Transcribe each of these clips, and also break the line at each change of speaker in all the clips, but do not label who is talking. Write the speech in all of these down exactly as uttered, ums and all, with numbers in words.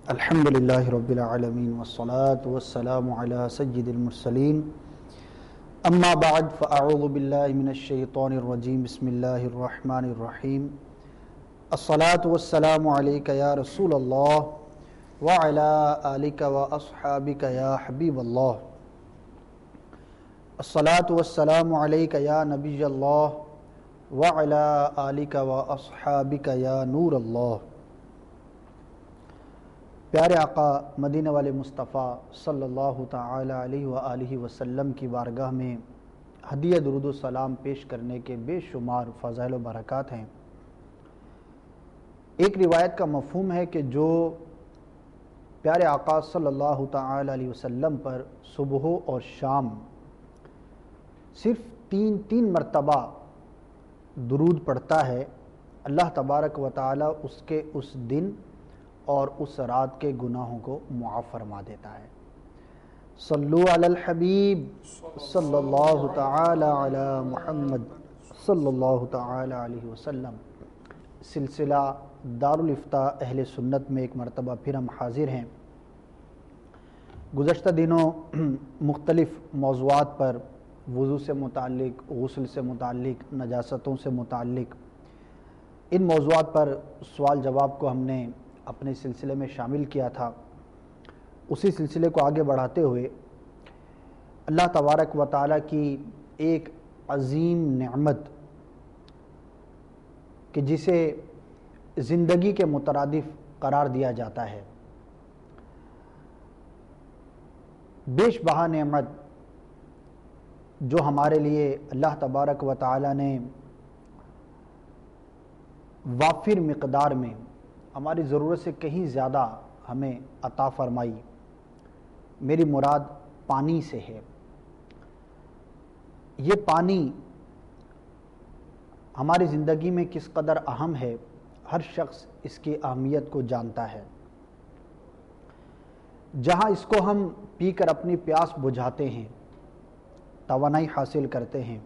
الحمد للہ رب العالمین والصلاة والسلام علی سید المرسلین اما بعد فاعوذ باللہ من الشیطان الرجیم بسم اللہ الرحمن الرحیم الصلاة والسلام علیک یا رسول اللہ وعلی آلک واصحابک یا حبیب اللہ الصلاة والسلام علیک یا نبی اللہ وعلی آلک واصحابک یا نور اللہ۔ پیارے آقا مدینہ والے مصطفیٰ صلی اللہ تعالی علیہ وآلہ وسلم کی بارگاہ میں ہدیہ درود و سلام پیش کرنے کے بے شمار فضائل و برکات ہیں۔ ایک روایت کا مفہوم ہے کہ جو پیارے آقا صلی اللہ تعالی علیہ وسلم پر صبح اور شام صرف تین تین مرتبہ درود پڑھتا ہے، اللہ تبارک و تعالی اس کے اس دن اور اس رات کے گناہوں کو معاف فرما دیتا ہے۔ صلو علی الحبیب صلی اللہ تعالی علی محمد صلی اللہ تعالی علیہ وسلم۔ سلسلہ دارالافتاء اہل سنت میں ایک مرتبہ پھر ہم حاضر ہیں۔ گزشتہ دنوں مختلف موضوعات پر وضو سے متعلق، غسل سے متعلق، نجاستوں سے متعلق ان موضوعات پر سوال جواب کو ہم نے اپنے سلسلے میں شامل کیا تھا۔ اسی سلسلے کو آگے بڑھاتے ہوئے اللہ تبارک و تعالیٰ کی ایک عظیم نعمت کہ جسے زندگی کے مترادف قرار دیا جاتا ہے، بیش بہا نعمت جو ہمارے لیے اللہ تبارک و تعالیٰ نے وافر مقدار میں ہماری ضرورت سے کہیں زیادہ ہمیں عطا فرمائی۔ میری مراد پانی سے ہے۔ یہ پانی ہماری زندگی میں کس قدر اہم ہے، ہر شخص اس کی اہمیت کو جانتا ہے۔ جہاں اس کو ہم پی کر اپنی پیاس بجھاتے ہیں، توانائی حاصل کرتے ہیں،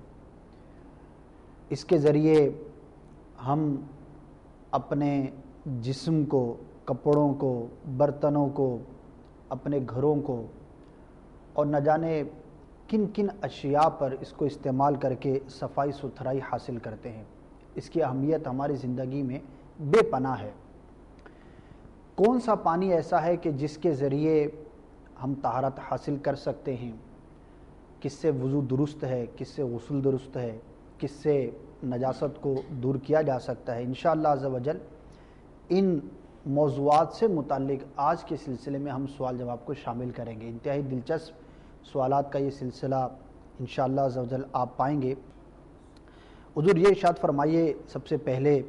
اس کے ذریعے ہم اپنے جسم کو، کپڑوں کو، برتنوں کو، اپنے گھروں کو اور نہ جانے کن کن اشیاء پر اس کو استعمال کر کے صفائی ستھرائی حاصل کرتے ہیں۔ اس کی اہمیت ہماری زندگی میں بے پناہ ہے۔ کون سا پانی ایسا ہے کہ جس کے ذریعے ہم طہارت حاصل کر سکتے ہیں، کس سے وضو درست ہے، کس سے غسل درست ہے، کس سے نجاست کو دور کیا جا سکتا ہے۔ انشاءاللہ عز و جل ان موضوعات سے متعلق آج کے سلسلے میں ہم سوال جواب کو شامل کریں گے۔ انتہائی دلچسپ سوالات کا یہ سلسلہ انشاءاللہ عز و جل آپ پائیں گے۔ حضور یہ ارشاد فرمائیے سب سے پہلے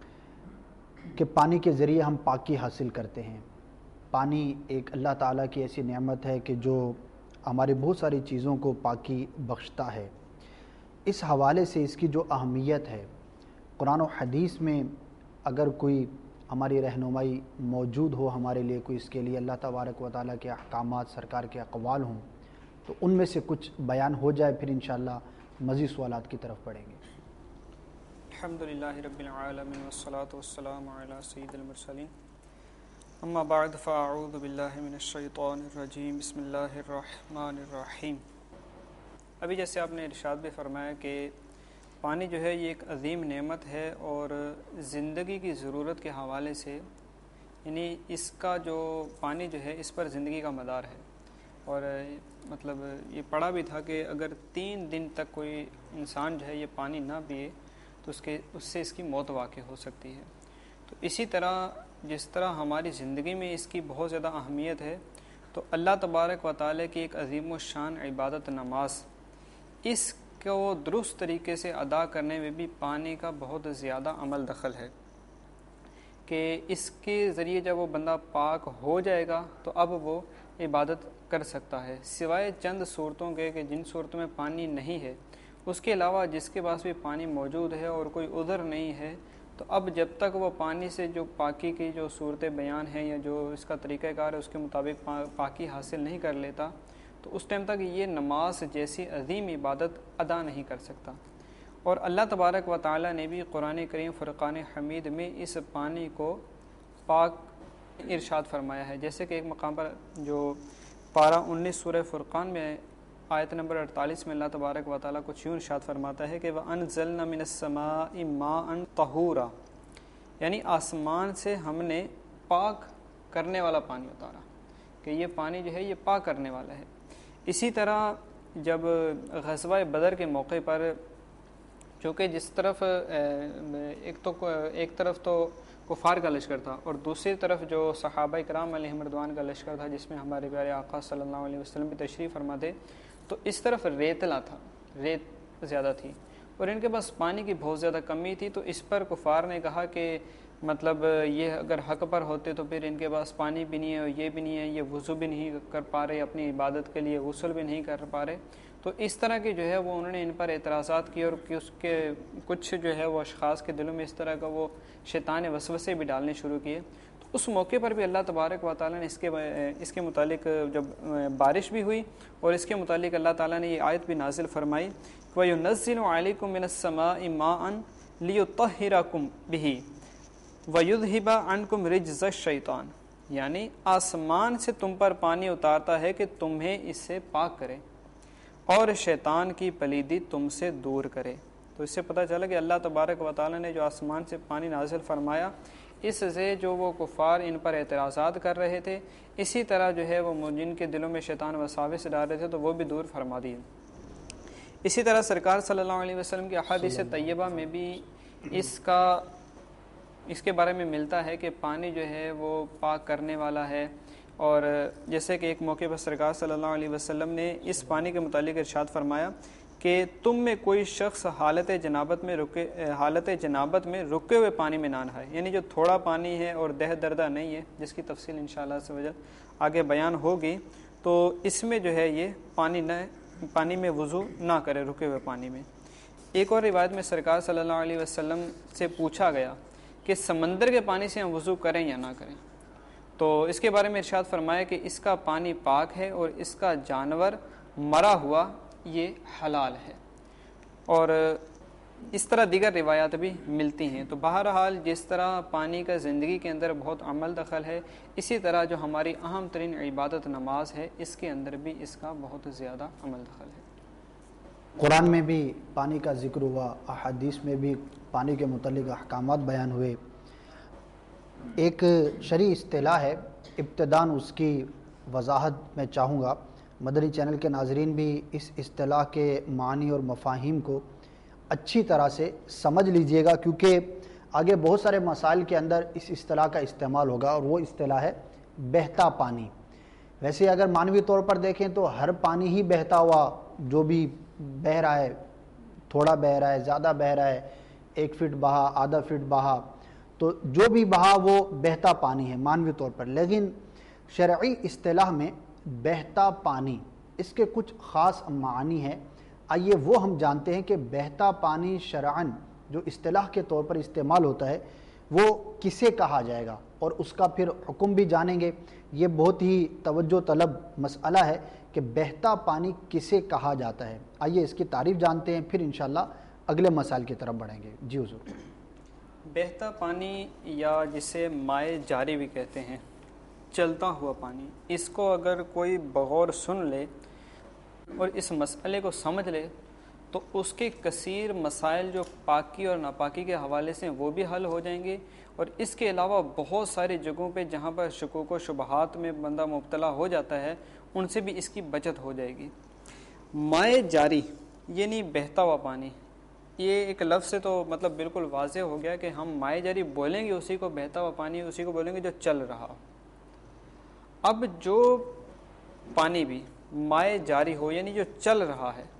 کہ پانی کے ذریعے ہم پاکی حاصل کرتے ہیں۔ پانی ایک اللہ تعالیٰ کی ایسی نعمت ہے کہ جو ہماری بہت ساری چیزوں کو پاکی بخشتا ہے۔ اس حوالے سے اس کی جو اہمیت ہے، قرآن و حدیث میں اگر کوئی ہماری رہنمائی موجود ہو ہمارے لیے، کوئی اس کے لیے اللہ تبارک و تعالیٰ کے احکامات، سرکار کے اقوال ہوں، تو ان میں سے کچھ بیان ہو جائے، پھر انشاءاللہ مزید سوالات کی طرف پڑھیں گے۔
الحمدللہ رب العالمین والصلاة والسلام علی سید المرسلین اما بعد فاعوذ باللہ من الشیطان الرجیم بسم اللہ الرحمن الرحیم۔ ابھی جیسے آپ نے ارشاد بھی فرمایا کہ پانی جو ہے یہ ایک عظیم نعمت ہے، اور زندگی کی ضرورت کے حوالے سے یعنی اس کا جو پانی جو ہے اس پر زندگی کا مدار ہے۔ اور مطلب یہ پڑھا بھی تھا کہ اگر تین دن تک کوئی انسان جو ہے یہ پانی نہ پیے تو اس کے اس سے اس کی موت واقع ہو سکتی ہے۔ تو اسی طرح جس طرح ہماری زندگی میں اس کی بہت زیادہ اہمیت ہے، تو اللہ تبارک و تعالیٰ کی ایک عظیم و شان عبادت نماز، اس کو درست طریقے سے ادا کرنے میں بھی پانی کا بہت زیادہ عمل دخل ہے کہ اس کے ذریعے جب وہ بندہ پاک ہو جائے گا تو اب وہ عبادت کر سکتا ہے، سوائے چند صورتوں کے کہ جن صورتوں میں پانی نہیں ہے۔ اس کے علاوہ جس کے پاس بھی پانی موجود ہے اور کوئی عذر نہیں ہے، تو اب جب تک وہ پانی سے جو پاکی کی جو صورتیں بیان ہیں یا جو اس کا طریقہ کار ہے اس کے مطابق پاکی حاصل نہیں کر لیتا، تو اس ٹائم تک یہ نماز جیسی عظیم عبادت ادا نہیں کر سکتا۔ اور اللہ تبارک و تعالیٰ نے بھی قرآن کریم فرقان حمید میں اس پانی کو پاک ارشاد فرمایا ہے، جیسے کہ ایک مقام پر جو پارہ انیس سورہ فرقان میں آیت نمبر اڑتالیس میں اللہ تبارک و تعالیٰ کچھ یوں ارشاد فرماتا ہے کہ وَأَنزَلْنَا مِنَ السَّمَاءِ مَاءً طَهُورًا، یعنی آسمان سے ہم نے پاک کرنے والا پانی اتارا، کہ یہ پانی جو ہے یہ پاک کرنے والا ہے۔ اسی طرح جب غزوہ بدر کے موقع پر، چونکہ جس طرف ایک تو ایک طرف تو کفار کا لشکر تھا اور دوسری طرف جو صحابہ کرام علیہم رضوان کا لشکر تھا جس میں ہمارے پیارے آقا صلی اللہ علیہ وسلم بھی تشریف فرما تھے، تو اس طرف ریتلا تھا، ریت زیادہ تھی اور ان کے پاس پانی کی بہت زیادہ کمی تھی۔ تو اس پر کفار نے کہا کہ مطلب یہ اگر حق پر ہوتے تو پھر ان کے پاس پانی بھی نہیں ہے اور یہ بھی نہیں ہے، یہ وضو بھی نہیں کر پا رہے، اپنی عبادت کے لیے غسل بھی نہیں کر پا رہے۔ تو اس طرح کی جو ہے وہ انہوں نے ان پر اعتراضات کیے اور اس کے کچھ جو ہے وہ اشخاص کے دلوں میں اس طرح کا وہ شیطان وسوسے بھی ڈالنے شروع کیے۔ تو اس موقع پر بھی اللہ تبارک و تعالیٰ نے اس کے اس کے متعلق جب بارش بھی ہوئی اور اس کے متعلق اللہ تعالیٰ نے یہ آیت بھی نازل فرمائی، وَيُنَزِّلُ عَلَيْكُم مِّنَ السَّمَاءِ مَاءً لِيُطَهِّرَكُم بِهِ وَيُذْهِبَ عَنكُم رِجْزَ الشَّيْطَانِ، یعنی آسمان سے تم پر پانی اتارتا ہے کہ تمہیں اس سے پاک کرے اور شیطان کی پلیدی تم سے دور کرے۔ تو اس سے پتہ چلا کہ اللہ تبارک و تعالیٰ نے جو آسمان سے پانی نازل فرمایا، اس سے جو وہ کفار ان پر اعتراضات کر رہے تھے، اسی طرح جو ہے وہ جن کے دلوں میں شیطان وساوس ڈال رہے تھے تو وہ بھی دور فرما دیے۔ اسی طرح سرکار صلی اللہ علیہ وسلم کی احادیث طیبہ میں بھی اس کا اس کے بارے میں ملتا ہے کہ پانی جو ہے وہ پاک کرنے والا ہے، اور جیسے کہ ایک موقع پر سرکار صلی اللہ علیہ وسلم نے اس پانی کے متعلق ارشاد فرمایا کہ تم میں کوئی شخص حالت جنابت میں رکے حالت جنابت میں رکے ہوئے پانی میں نہ نہائے، یعنی جو تھوڑا پانی ہے اور دہ دردہ نہیں ہے، جس کی تفصیل انشاءاللہ سے وجہ آگے بیان ہوگی، تو اس میں جو ہے یہ پانی نہ پانی میں وضو نہ کرے، رکے ہوئے پانی میں۔ ایک اور روایت میں سرکار صلی اللہ علیہ وسلم سے پوچھا گیا کہ سمندر کے پانی سے ہم وضو کریں یا نہ کریں، تو اس کے بارے میں ارشاد فرمایا کہ اس کا پانی پاک ہے اور اس کا جانور مرا ہوا یہ حلال ہے، اور اس طرح دیگر روایات بھی ملتی ہیں۔ تو بہرحال جس طرح پانی کا زندگی کے اندر بہت عمل دخل ہے، اسی طرح جو ہماری اہم ترین عبادت نماز ہے، اس کے اندر بھی اس کا بہت زیادہ عمل دخل ہے۔
قرآن میں بھی پانی کا ذکر ہوا، احادیث میں بھی پانی کے متعلق احکامات بیان ہوئے۔ ایک شرعی اصطلاح ہے، ابتداً اس کی وضاحت میں چاہوں گا، مدنی چینل کے ناظرین بھی اس اصطلاح کے معنی اور مفاہیم کو اچھی طرح سے سمجھ لیجئے گا، کیونکہ آگے بہت سارے مسائل کے اندر اس اصطلاح کا استعمال ہوگا، اور وہ اصطلاح ہے بہتا پانی۔ ویسے اگر معنوی طور پر دیکھیں تو ہر پانی ہی بہتا ہوا جو بھی بہہ رہا ہے، تھوڑا بہہ رہا ہے، زیادہ بہہ رہا ہے، ایک فٹ بہا، آدھا فٹ بہا، تو جو بھی بہا وہ بہتا پانی ہے معنوی طور پر۔ لیکن شرعی اصطلاح میں بہتا پانی اس کے کچھ خاص معنی ہیں، آئیے وہ ہم جانتے ہیں کہ بہتا پانی شرعاً جو اصطلاح کے طور پر استعمال ہوتا ہے وہ کسے کہا جائے گا، اور اس کا پھر حکم بھی جانیں گے۔ یہ بہت ہی توجہ طلب مسئلہ ہے کہ بہتا پانی کسے کہا جاتا ہے۔ آئیے اس کی تعریف جانتے ہیں، پھر انشاءاللہ اگلے مسائل کی طرف بڑھیں گے۔ جی حضور۔
بہتا پانی یا جسے مائع جاری بھی کہتے ہیں، چلتا ہوا پانی، اس کو اگر کوئی بغور سن لے اور اس مسئلے کو سمجھ لے تو اس کے کثیر مسائل جو پاکی اور ناپاکی کے حوالے سے وہ بھی حل ہو جائیں گے، اور اس کے علاوہ بہت ساری جگہوں پہ جہاں پر شکوک و شبہات میں بندہ مبتلا ہو جاتا ہے ان سے بھی اس کی بچت ہو جائے گی۔ مائع جاری یعنی بہتا ہوا پانی، یہ ایک لفظ سے تو مطلب بالکل واضح ہو گیا کہ ہم مائع جاری بولیں گے اسی کو، بہتا ہوا پانی اسی کو بولیں گے جو چل رہا۔ اب جو پانی بھی مائع جاری ہو یعنی جو چل رہا ہے،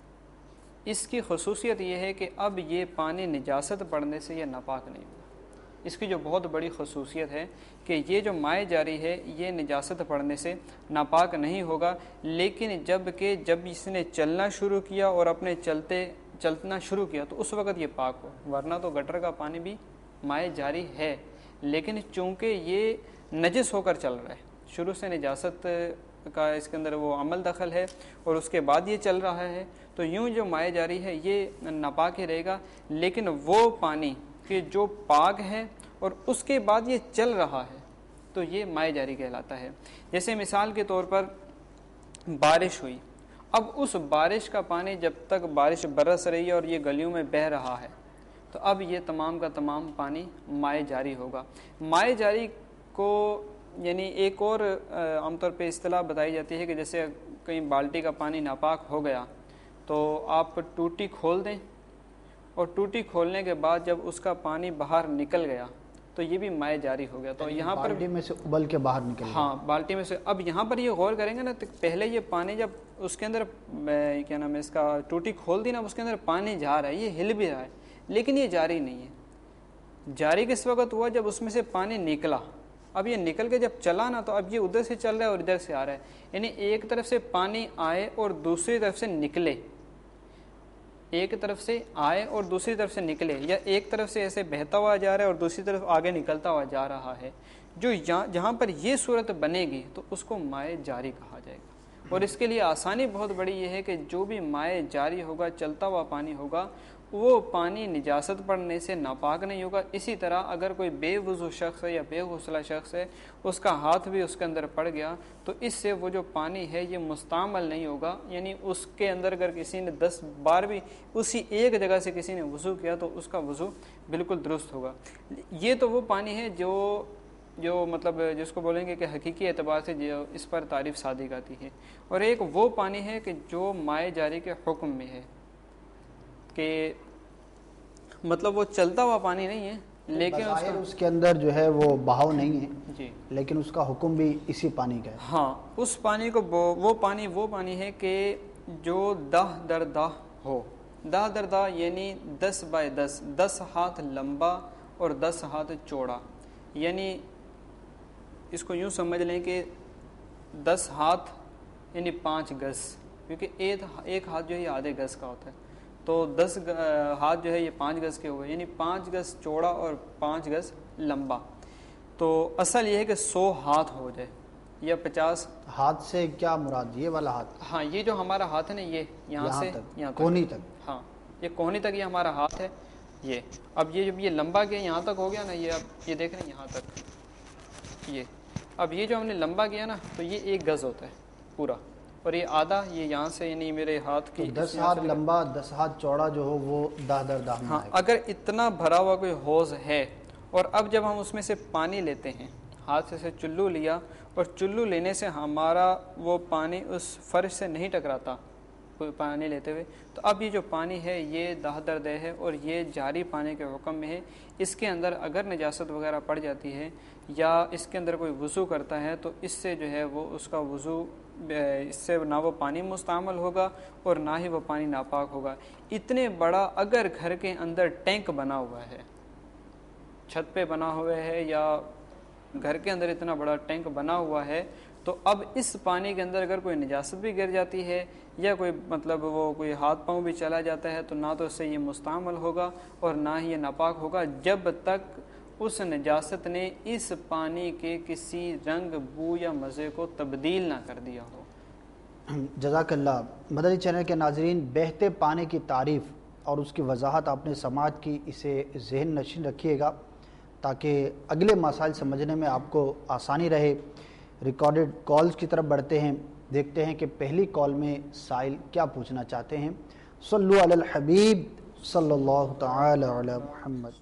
اس کی خصوصیت یہ ہے کہ اب یہ پانی نجاست پڑنے سے یہ ناپاک نہیں ہوگا۔ اس کی جو بہت بڑی خصوصیت ہے کہ یہ جو مائع جاری ہے یہ نجاست پڑنے سے ناپاک نہیں ہوگا، لیکن جب کہ جب اس نے چلنا شروع کیا اور اپنے چلتے چلنا شروع کیا تو اس وقت یہ پاک ہو، ورنہ تو گٹر کا پانی بھی مائع جاری ہے، لیکن چونکہ یہ نجس ہو کر چل رہا ہے، شروع سے نجاست کا اس کے اندر وہ عمل دخل ہے اور اس کے بعد یہ چل رہا ہے، تو یوں جو مائع جاری ہے یہ ناپاک ہی رہے گا۔ لیکن وہ پانی کہ جو پاک ہے اور اس کے بعد یہ چل رہا ہے، تو یہ مائع جاری کہلاتا ہے۔ جیسے مثال کے طور پر بارش ہوئی، اب اس بارش کا پانی جب تک بارش برس رہی ہے اور یہ گلیوں میں بہہ رہا ہے تو اب یہ تمام کا تمام پانی مائع جاری ہوگا۔ مائع جاری کو یعنی ایک اور عام طور پہ اصطلاح بتائی جاتی ہے کہ جیسے کہیں بالٹی کا پانی ناپاک ہو گیا تو آپ ٹوٹی کھول دیں، اور ٹوٹی کھولنے کے بعد جب اس کا پانی باہر نکل گیا تو یہ بھی مائع جاری ہو گیا۔ تو یہاں پر
بالٹی میں سے ابل کے باہر نکل گیا،
ہاں بالٹی میں سے۔ اب یہاں پر یہ غور کریں گے نا، پہلے یہ پانی جب اس کے اندر کیا نام ہے اس کا ٹوٹی کھول دی نا، اس کے اندر پانی جا رہا ہے، یہ ہل بھی رہا ہے، لیکن یہ جاری نہیں ہے۔ جاری کس وقت ہوا؟ جب اس میں سے پانی نکلا۔ اب یہ نکل کے جب چلا نا تو اب یہ ادھر سے چل رہا ہے اور ادھر سے آ رہا ہے، یعنی ایک طرف سے پانی آئے اور دوسری طرف سے نکلے، ایک طرف سے آئے اور دوسری طرف سے نکلے، یا ایک طرف سے ایسے بہتا ہوا جا رہا ہے اور دوسری طرف آگے نکلتا ہوا جا رہا ہے، جو جہاں پر یہ صورت بنے گی تو اس کو مائع جاری کہا جائے گا۔ اور اس کے لیے آسانی بہت بڑی یہ ہے کہ جو بھی مائع جاری ہوگا، چلتا ہوا پانی ہوگا، وہ پانی نجاست پڑنے سے ناپاک نہیں ہوگا۔ اسی طرح اگر کوئی بے وضو شخص ہے یا بے غسلہ شخص ہے، اس کا ہاتھ بھی اس کے اندر پڑ گیا تو اس سے وہ جو پانی ہے یہ مستعمل نہیں ہوگا، یعنی اس کے اندر اگر کسی نے دس بار بھی اسی ایک جگہ سے کسی نے وضو کیا تو اس کا وضو بالکل درست ہوگا۔ یہ تو وہ پانی ہے جو جو مطلب جس کو بولیں گے کہ حقیقی اعتبار سے جو اس پر تعریف صادق آتی ہے، اور ایک وہ پانی ہے کہ جو مائع جاری کے حکم میں ہے، کہ مطلب وہ چلتا ہوا پانی نہیں ہے لیکن اس,
اس کے اندر جو ہے وہ بہاؤ نہیں ہے
جی،
لیکن اس کا حکم بھی اسی پانی کا ہے۔
ہاں، اس پانی کو وہ پانی وہ پانی ہے کہ جو دہ در دہ ہو۔ دہ در دہ یعنی دس بائی دس، دس ہاتھ لمبا اور دس ہاتھ چوڑا، یعنی اس کو یوں سمجھ لیں کہ دس ہاتھ یعنی پانچ گز، کیونکہ ایک ایک ہاتھ جو ہے یہ آدھے گز کا ہوتا ہے، تو دس ہاتھ جو ہے یہ پانچ گز کے ہوئے، یعنی پانچ گز چوڑا اور پانچ گز لمبا۔ تو اصل یہ ہے کہ سو ہاتھ ہو جائے یا پچاس
ہاتھ سے کیا مراد؟ یہ والا ہاتھ؟
ہاں، یہ جو ہمارا ہاتھ ہے نا، یہ یہاں سے یہاں
کونی تک،
ہاں یہ کونی تک یہ ہمارا ہاتھ ہے یہ۔ اب یہ جب یہ لمبا کیا یہاں تک ہو گیا نا، یہ اب یہ دیکھ رہے ہیں یہاں تک، یہ اب یہ جو ہم نے لمبا کیا نا تو یہ ایک گز ہوتا ہے پورا، اور یہ آدھا یہ یہاں سے یعنی میرے ہاتھ کی
دس ہاتھ لمبا دس ہاتھ چوڑا جو ہو وہ دہ در دہ۔
ہاں، اگر اتنا بھرا ہوا کوئی حوض ہے اور اب جب ہم اس میں سے پانی لیتے ہیں، ہاتھ سے چلو لیا اور چلو لینے سے ہمارا وہ پانی اس فرش سے نہیں ٹکراتا کوئی پانی لیتے ہوئے، تو اب یہ جو پانی ہے یہ دہ در دہ ہے اور یہ جاری پانی کے حکم میں ہے۔ اس کے اندر اگر نجاست وغیرہ پڑ جاتی ہے یا اس کے اندر کوئی وضو کرتا ہے تو اس سے جو ہے وہ اس کا وضو، اس سے نہ وہ پانی مستعمل ہوگا اور نہ ہی وہ پانی ناپاک ہوگا۔ اتنے بڑا اگر گھر کے اندر ٹینک بنا ہوا ہے، چھت پہ بنا ہوا ہے یا گھر کے اندر اتنا بڑا ٹینک بنا ہوا ہے، تو اب اس پانی کے اندر اگر کوئی نجاست بھی گر جاتی ہے یا کوئی مطلب وہ کوئی ہاتھ پاؤں بھی چلا جاتا ہے تو نہ تو اس سے یہ مستعمل ہوگا اور نہ ہی یہ ناپاک ہوگا جب تک اس نجاست نے اس پانی کے کسی رنگ، بو یا مزے کو تبدیل نہ کر دیا ہو۔
جزاک اللہ۔ مدنی چینل کے ناظرین، بہتے پانی کی تعریف اور اس کی وضاحت آپ نے سماعت کی، اسے ذہن نشین رکھیے گا تاکہ اگلے مسائل سمجھنے میں آپ کو آسانی رہے۔ ریکارڈڈ کالز کی طرف بڑھتے ہیں، دیکھتے ہیں کہ پہلی کال میں سائل کیا پوچھنا چاہتے ہیں۔ صلو علی الحبیب صلی اللہ تعالی علی محمد۔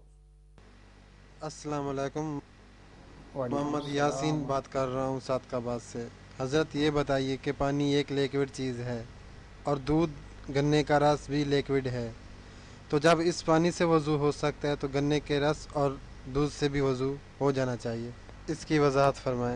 السلام علیکم، محمد یاسین بات کر رہا ہوں صادقآباد سے۔ حضرت یہ بتائیے کہ پانی ایک لیکوڈ چیز ہے اور دودھ گنے کا رس بھی لیکوڈ ہے، تو جب اس پانی سے وضو ہو سکتا ہے تو گنے کے رس اور دودھ سے بھی وضو ہو جانا چاہیے، اس کی وضاحت فرمائیں۔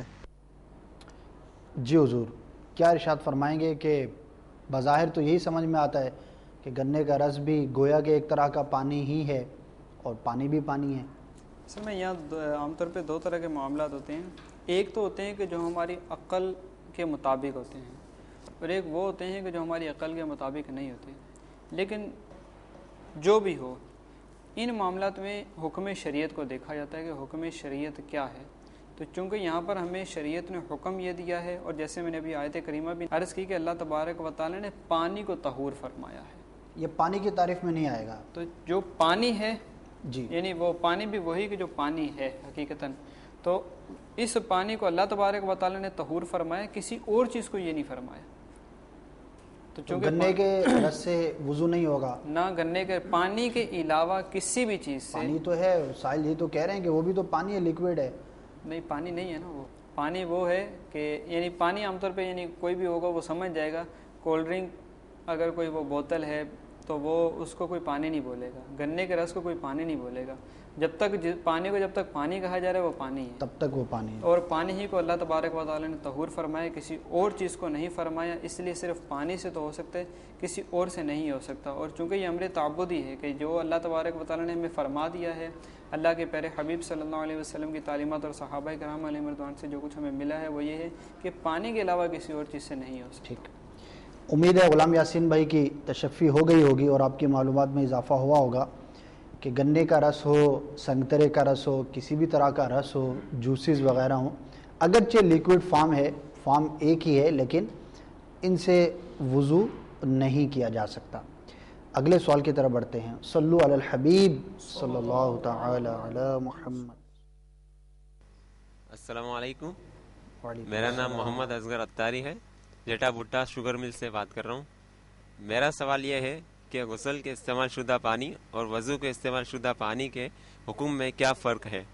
جی حضور، کیا ارشاد فرمائیں گے کہ بظاہر تو یہی سمجھ میں آتا ہے کہ گنے کا رس بھی گویا کہ ایک طرح کا پانی ہی ہے اور پانی بھی پانی ہے۔
اصل میں یہاں عام طور پہ دو طرح کے معاملات ہوتے ہیں، ایک تو ہوتے ہیں کہ جو ہماری عقل کے مطابق ہوتے ہیں اور ایک وہ ہوتے ہیں کہ جو ہماری عقل کے مطابق نہیں ہوتے۔ لیکن جو بھی ہو، ان معاملات میں حکم شریعت کو دیکھا جاتا ہے کہ حکم شریعت کیا ہے۔ تو چونکہ یہاں پر ہمیں شریعت نے حکم یہ دیا ہے، اور جیسے میں نے ابھی آیت کریمہ بھی عرض کی کہ اللہ تبارک و تعالی نے پانی کو طہور فرمایا ہے،
یہ پانی کی تعریف میں نہیں آئے گا۔
تو جو پانی ہے
جی،
یعنی وہ پانی بھی وہی کہ جو پانی ہے حقیقتاً، تو اس پانی کو اللہ تبارک و تعالیٰ نے طہور فرمایا، کسی اور چیز کو یہ نہیں فرمایا۔ تو چونکہ
گنے کے رس سے وضو نہیں ہوگا،
نہ گنے کے پانی کے علاوہ کسی بھی چیز سے،
پانی تو ہے سائل، یہ تو کہہ رہے ہیں کہ وہ بھی تو پانی ہے، لیکوڈ ہے۔
نہیں پانی نہیں ہے نا، وہ پانی وہ ہے کہ یعنی پانی عام طور پہ یعنی کوئی بھی ہوگا وہ سمجھ جائے گا، کولڈ ڈرنک اگر کوئی وہ بوتل ہے تو وہ اس کو کوئی پانی نہیں بولے گا، گنے کے رس کو کوئی پانی نہیں بولے گا، جب تک پانی کو جب تک پانی کہا جا رہا ہے وہ پانی ہے،
تب تک وہ پانی ہے۔
اور پانی ہی کو اللہ تبارک و تعالیٰ نے طہور فرمایا، کسی اور چیز کو نہیں فرمایا، اس لیے صرف پانی سے تو ہو سکتے، کسی اور سے نہیں ہو سکتا۔ اور چونکہ یہ امر تعبدی ہے کہ جو اللہ تبارک و تعالیٰ نے ہمیں فرما دیا ہے، اللہ کے پیارے حبیب صلی اللہ علیہ وسلم کی تعلیمات اور صحابہ کرام علیہ رضوان سے جو کچھ ہمیں ملا ہے وہ یہ ہے کہ پانی کے علاوہ کسی اور چیز سے نہیں ہو سکتا۔
ٹھیک، امید ہے غلام یاسین بھائی کی تشفی ہو گئی ہوگی اور آپ کی معلومات میں اضافہ ہوا ہوگا کہ گنے کا رس ہو، سنگترے کا رس ہو، کسی بھی طرح کا رس ہو، جوسز وغیرہ ہوں، اگرچہ لیکوڈ فارم ہے، فارم ایک ہی ہے، لیکن ان سے وضو نہیں کیا جا سکتا۔ اگلے سوال کی طرف بڑھتے ہیں۔ صلو علی الحبیب صلی اللہ تعالی علی محمد۔
السلام علیکم،
وعلیکم
میرا نام
السلام۔
محمد اصغر اتاری ہے، جٹا بھٹا شوگر مل سے بات کر رہا ہوں۔ میرا سوال یہ ہے کہ غسل کے استعمال شدہ پانی اور وضو کے استعمال شدہ پانی کے حکم میں کیا فرق ہے؟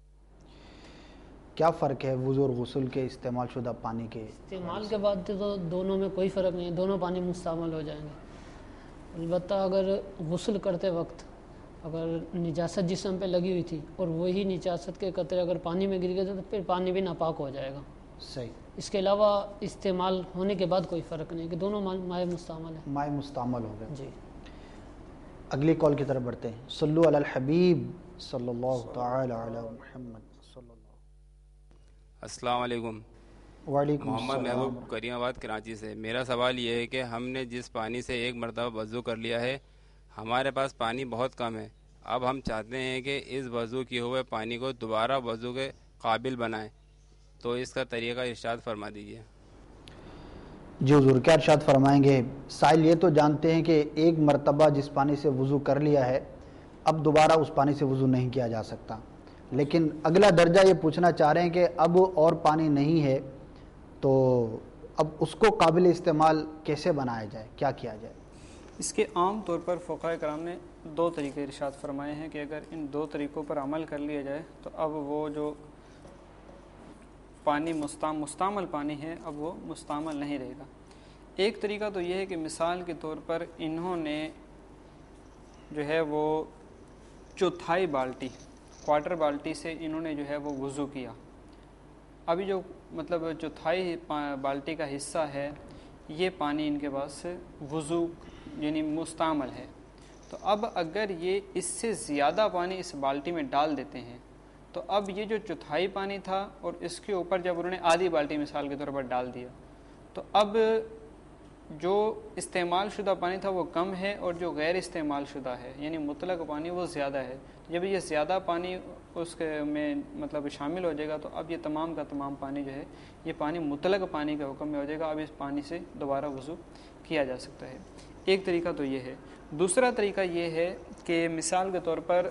کیا فرق ہے وضو اور غسل کے استعمال شدہ پانی کے؟
استعمال کے بعد تو دونوں میں کوئی فرق نہیں ہے، دونوں پانی مستعمل ہو جائیں گے۔ البتہ اگر غسل کرتے وقت اگر نجاست جسم پہ لگی ہوئی تھی اور وہی نجاست کے قطرے اگر پانی میں گر گئے تو پھر پانی بھی ناپاک ہو جائے گا۔
صحیح۔
اس کے علاوہ استعمال ہونے کے بعد کوئی فرق نہیں کہ دونوں مائع مستعمل ہیں۔
مائع مستعمل ہو گئے۔
جی،
اگلی کال کی طرف بڑھتے ہیں۔ صلو علی الحبیب صلی اللہ تعالی علی محمد صلی اللہ۔
السلام علیکم،
وعلیکم
محمد
السلام۔
محبوب کریم آباد کراچی سے۔ میرا سوال یہ ہے کہ ہم نے جس پانی سے ایک مرتبہ وضو کر لیا ہے، ہمارے پاس پانی بہت کم ہے، اب ہم چاہتے ہیں کہ اس وضو کیے ہوئے پانی کو دوبارہ وضو کے قابل بنائیں، تو اس کا طریقہ ارشاد فرما دیجیے۔
جی حضور، کیا ارشاد فرمائیں گے؟ سائل یہ تو جانتے ہیں کہ ایک مرتبہ جس پانی سے وضو کر لیا ہے اب دوبارہ اس پانی سے وضو نہیں کیا جا سکتا، لیکن اگلا درجہ یہ پوچھنا چاہ رہے ہیں کہ اب اور پانی نہیں ہے تو اب اس کو قابل استعمال کیسے بنایا جائے، کیا کیا جائے؟
اس کے عام طور پر فقہاء کرام نے دو طریقے ارشاد فرمائے ہیں کہ اگر ان دو طریقوں پر عمل کر لیا جائے تو اب وہ جو پانی مستعمل مستعمل پانی ہے اب وہ مستعمل نہیں رہے گا۔ ایک طریقہ تو یہ ہے کہ مثال کے طور پر انہوں نے جو ہے وہ چوتھائی بالٹی کوارٹر بالٹی سے انہوں نے جو ہے وہ وضو کیا، ابھی جو مطلب چوتھائی بالٹی کا حصہ ہے یہ پانی ان کے پاس وضو یعنی مستعمل ہے، تو اب اگر یہ اس سے زیادہ پانی اس بالٹی میں ڈال دیتے ہیں تو اب یہ جو چوتھائی پانی تھا اور اس کے اوپر جب انہوں نے آدھی بالٹی مثال کے طور پر ڈال دیا تو اب جو استعمال شدہ پانی تھا وہ کم ہے اور جو غیر استعمال شدہ ہے یعنی مطلق پانی وہ زیادہ ہے۔ جب یہ زیادہ پانی اس کے میں مطلب شامل ہو جائے گا تو اب یہ تمام کا تمام پانی جو ہے یہ پانی مطلق پانی کے حکم میں ہو جائے گا، اب اس پانی سے دوبارہ وضو کیا جا سکتا ہے۔ ایک طریقہ تو یہ ہے۔ دوسرا طریقہ یہ ہے کہ مثال کے طور پر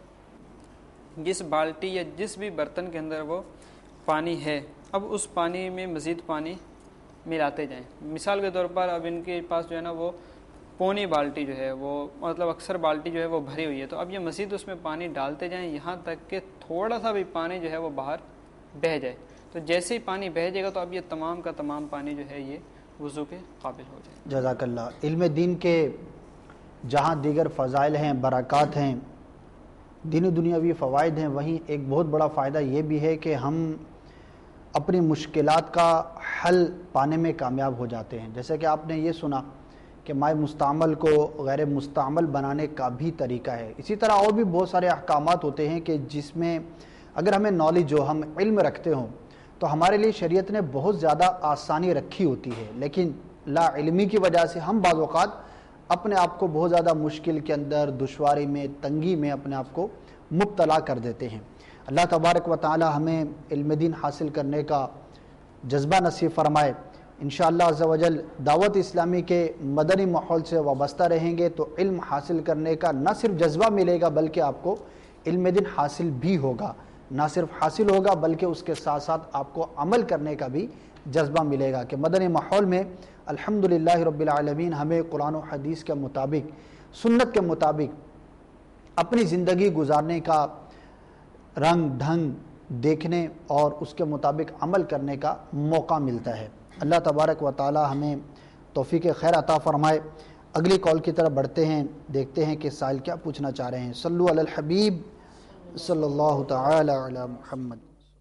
جس بالٹی یا جس بھی برتن کے اندر وہ پانی ہے اب اس پانی میں مزید پانی ملاتے جائیں۔ مثال کے طور پر اب ان کے پاس جو ہے نا وہ پونی بالٹی جو ہے وہ مطلب اکثر بالٹی جو ہے وہ بھری ہوئی ہے، تو اب یہ مزید اس میں پانی ڈالتے جائیں یہاں تک کہ تھوڑا سا بھی پانی جو ہے وہ باہر بہہ جائے، تو جیسے ہی پانی بہہ جائے گا تو اب یہ تمام کا تمام پانی جو ہے یہ وضو کے قابل ہو جائے۔
جزاک اللہ۔ علم دین کے جہاں دیگر فضائل ہیں، برکات ہیں، دینی دنیاوی فوائد ہیں، وہیں ایک بہت بڑا فائدہ یہ بھی ہے کہ ہم اپنی مشکلات کا حل پانے میں کامیاب ہو جاتے ہیں۔ جیسے کہ آپ نے یہ سنا کہ مائع مستعمل کو غیر مستعمل بنانے کا بھی طریقہ ہے، اسی طرح اور بھی بہت سارے احکامات ہوتے ہیں کہ جس میں اگر ہمیں نالج ہو، ہم علم رکھتے ہوں تو ہمارے لیے شریعت نے بہت زیادہ آسانی رکھی ہوتی ہے، لیکن لا علمی کی وجہ سے ہم بعض اوقات اپنے آپ کو بہت زیادہ مشکل کے اندر، دشواری میں، تنگی میں اپنے آپ کو مبتلا کر دیتے ہیں۔ اللہ تبارک و تعالی ہمیں علم دین حاصل کرنے کا جذبہ نصیب فرمائے۔ انشاءاللہ عز و جل دعوت اسلامی کے مدنی ماحول سے وابستہ رہیں گے تو علم حاصل کرنے کا نہ صرف جذبہ ملے گا بلکہ آپ کو علم دین حاصل بھی ہوگا۔ نہ صرف حاصل ہوگا بلکہ اس کے ساتھ ساتھ آپ کو عمل کرنے کا بھی جذبہ ملے گا کہ مدنی ماحول میں الحمدللہ رب العالمین ہمیں قرآن و حدیث کے مطابق، سنت کے مطابق اپنی زندگی گزارنے کا رنگ ڈھنگ دیکھنے اور اس کے مطابق عمل کرنے کا موقع ملتا ہے۔ اللہ تبارک و تعالی ہمیں توفیق خیر عطا فرمائے۔ اگلی کال کی طرف بڑھتے ہیں، دیکھتے ہیں کہ سائل کیا پوچھنا چاہ رہے ہیں۔ صلو علی الحبیب صلی اللہ تعالی علی محمد۔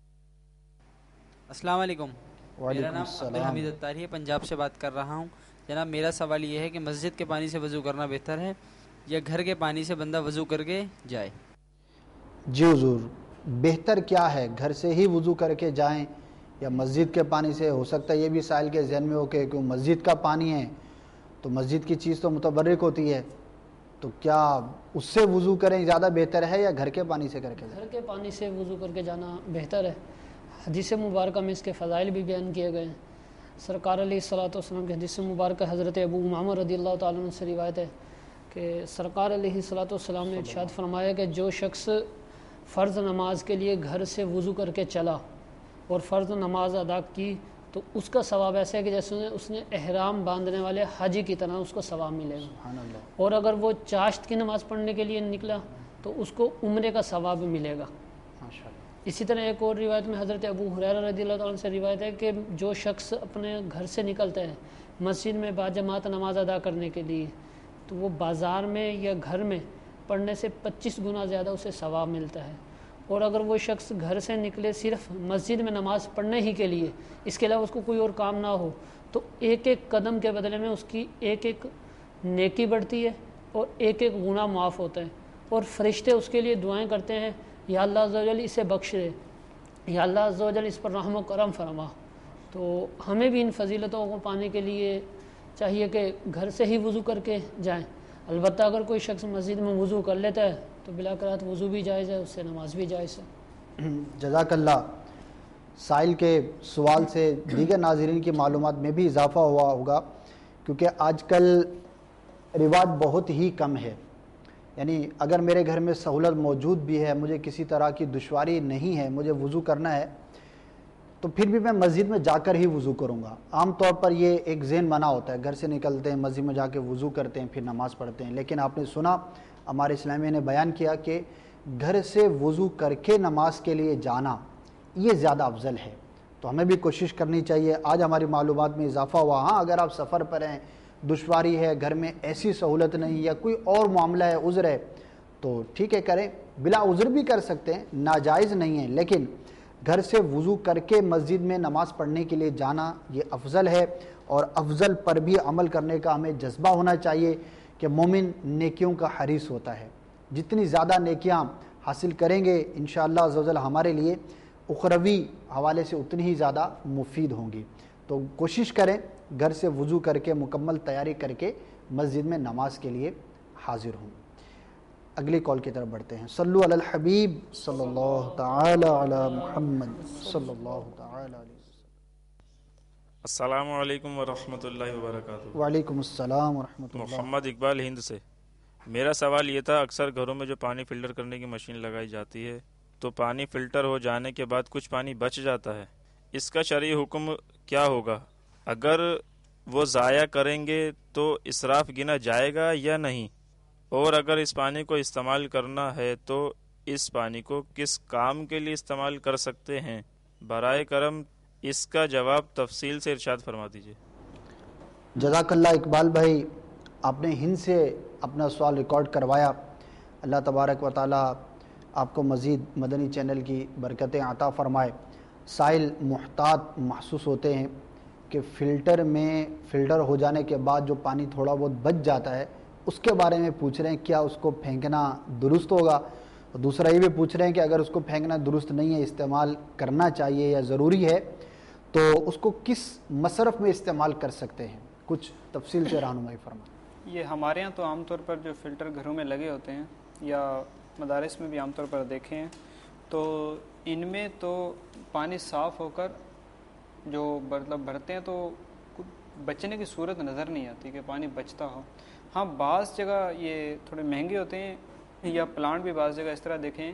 السلام علیکم، میرا نام
السلام۔
عبدالحمید اتاری ہے، پنجاب سے بات کر رہا ہوں۔ جناب میرا سوال یہ ہے کہ مسجد کے پانی سے وضو کرنا بہتر ہے یا گھر کے پانی سے بندہ وضو کر کے جائے؟
جی حضور، بہتر کیا ہے، گھر سے ہی وضو کر کے جائیں یا مسجد کے پانی سے؟ ہو سکتا ہے یہ بھی سائل کے ذہن میں ہو کہ کیوں مسجد کا پانی ہے تو مسجد کی چیز تو متبرک ہوتی ہے، تو کیا اس سے وضو کریں زیادہ بہتر ہے یا گھر کے پانی سے کر کے جائیں؟
گھر کے پانی سے وضو کر کے جانا بہتر ہے۔ حدیث مبارکہ میں اس کے فضائل بھی بیان کیے گئے ہیں۔ سرکار علیہ الصلوۃ والسلام کی حدیث مبارکہ حضرت ابو امامہ رضی اللہ تعالیٰ عنہ سے روایت ہے کہ سرکار علیہ الصلوۃ والسلام نے ارشاد فرمایا کہ جو شخص فرض نماز کے لیے گھر سے وضو کر کے چلا اور فرض نماز ادا کی تو اس کا ثواب ایسا ہے کہ جیسے اس نے احرام باندھنے والے حاجی کی طرح اس کو ثواب ملے گا۔
سبحان اللہ۔
اور اگر وہ چاشت کی نماز پڑھنے کے لیے نکلا تو اس کو عمرے کا ثواب بھی ملے گا۔
ماشاء اللہ۔
اسی طرح ایک اور روایت میں حضرت ابو ہریرہ رضی اللہ تعالیٰ عنہ سے روایت ہے کہ جو شخص اپنے گھر سے نکلتا ہے مسجد میں باجماعت نماز ادا کرنے کے لیے تو وہ بازار میں یا گھر میں پڑھنے سے پچیس گنا زیادہ اسے ثواب ملتا ہے۔ اور اگر وہ شخص گھر سے نکلے صرف مسجد میں نماز پڑھنے ہی کے لیے، اس کے علاوہ اس کو کوئی اور کام نہ ہو، تو ایک ایک قدم کے بدلے میں اس کی ایک ایک نیکی بڑھتی ہے اور ایک ایک گناہ معاف ہوتا ہے، اور فرشتے اس کے لیے دعائیں کرتے ہیں، یا اللہ عز و جل اسے بخش دے، یا اللہ عز و جل اس پر رحم و کرم فرما۔ تو ہمیں بھی ان فضیلتوں کو پانے کے لیے چاہیے کہ گھر سے ہی وضو کر کے جائیں۔ البتہ اگر کوئی شخص مسجد میں وضو کر لیتا ہے تو بلا قرات وضو بھی جائز ہے، اس سے نماز بھی جائز ہے۔
جزاک اللہ۔ سائل کے سوال سے دیگر ناظرین کی معلومات میں بھی اضافہ ہوا ہوگا، کیونکہ آج کل رواج بہت ہی کم ہے، یعنی اگر میرے گھر میں سہولت موجود بھی ہے، مجھے کسی طرح کی دشواری نہیں ہے، مجھے وضو کرنا ہے تو پھر بھی میں مسجد میں جا کر ہی وضو کروں گا۔ عام طور پر یہ ایک ذہن بنا ہوتا ہے، گھر سے نکلتے ہیں مسجد میں جا کے وضو کرتے ہیں پھر نماز پڑھتے ہیں، لیکن آپ نے سنا ہمارے اسلامیہ نے بیان کیا کہ گھر سے وضو کر کے نماز کے لیے جانا یہ زیادہ افضل ہے۔ تو ہمیں بھی کوشش کرنی چاہیے۔ آج ہماری معلومات میں اضافہ ہوا۔ ہاں اگر آپ سفر پر ہیں، دشواری ہے، گھر میں ایسی سہولت نہیں یا کوئی اور معاملہ ہے، عذر ہے، تو ٹھیک ہے کریں، بلا عذر بھی کر سکتے ہیں، ناجائز نہیں ہے، لیکن گھر سے وضو کر کے مسجد میں نماز پڑھنے کے لیے جانا یہ افضل ہے، اور افضل پر بھی عمل کرنے کا ہمیں جذبہ ہونا چاہیے کہ مومن نیکیوں کا حریص ہوتا ہے۔ جتنی زیادہ نیکیاں حاصل کریں گے انشاءاللہ عز و جل ہمارے لیے اخروی حوالے سے اتنی ہی زیادہ مفید ہوں گی۔ تو کوشش کریں گھر سے وضو کر کے مکمل تیاری کر کے مسجد میں نماز کے لیے حاضر ہوں۔ اگلی کال کی طرف بڑھتے ہیں۔ صلو علی الحبیب صلی اللہ تعالی علی محمد صلی اللہ تعالی علیہ وسلم۔
السلام علیکم ورحمۃ اللہ وبرکاتہ۔
وعلیکم السلام ورحمۃ اللہ۔
محمد اقبال ہند سے۔ میرا سوال یہ تھا، اکثر گھروں میں جو پانی فلٹر کرنے کی مشین لگائی جاتی ہے تو پانی فلٹر ہو جانے کے بعد کچھ پانی بچ جاتا ہے، اس کا شرعی حکم کیا ہوگا؟ اگر وہ ضائع کریں گے تو اسراف گنا جائے گا یا نہیں؟ اور اگر اس پانی کو استعمال کرنا ہے تو اس پانی کو کس کام کے لیے استعمال کر سکتے ہیں؟ برائے کرم اس کا جواب تفصیل سے ارشاد فرما دیجیے۔
جزاک اللہ اقبال بھائی، آپ نے ہند سے اپنا سوال ریکارڈ کروایا۔ اللہ تبارک و تعالی آپ کو مزید مدنی چینل کی برکتیں عطا فرمائے۔ سائل محتاط محسوس ہوتے ہیں کہ فلٹر میں فلٹر ہو جانے کے بعد جو پانی تھوڑا بہت بچ جاتا ہے اس کے بارے میں پوچھ رہے ہیں، کیا اس کو پھینکنا درست ہوگا؟ دوسرا یہ بھی پوچھ رہے ہیں کہ اگر اس کو پھینکنا درست نہیں ہے، استعمال کرنا چاہیے یا ضروری ہے، تو اس کو کس مصرف میں استعمال کر سکتے ہیں؟ کچھ تفصیل سے رہنمائی فرمائیں۔
یہ ہمارے یہاں تو عام طور پر جو فلٹر گھروں میں لگے ہوتے ہیں یا مدارس میں بھی عام طور پر دیکھے ہیں تو ان میں تو پانی صاف ہو کر جو مطلب بھرتے ہیں تو بچنے کی صورت نظر نہیں آتی کہ پانی بچتا ہو۔ ہاں بعض جگہ یہ تھوڑے مہنگے ہوتے ہیں یا پلانٹ بھی بعض جگہ اس طرح دیکھیں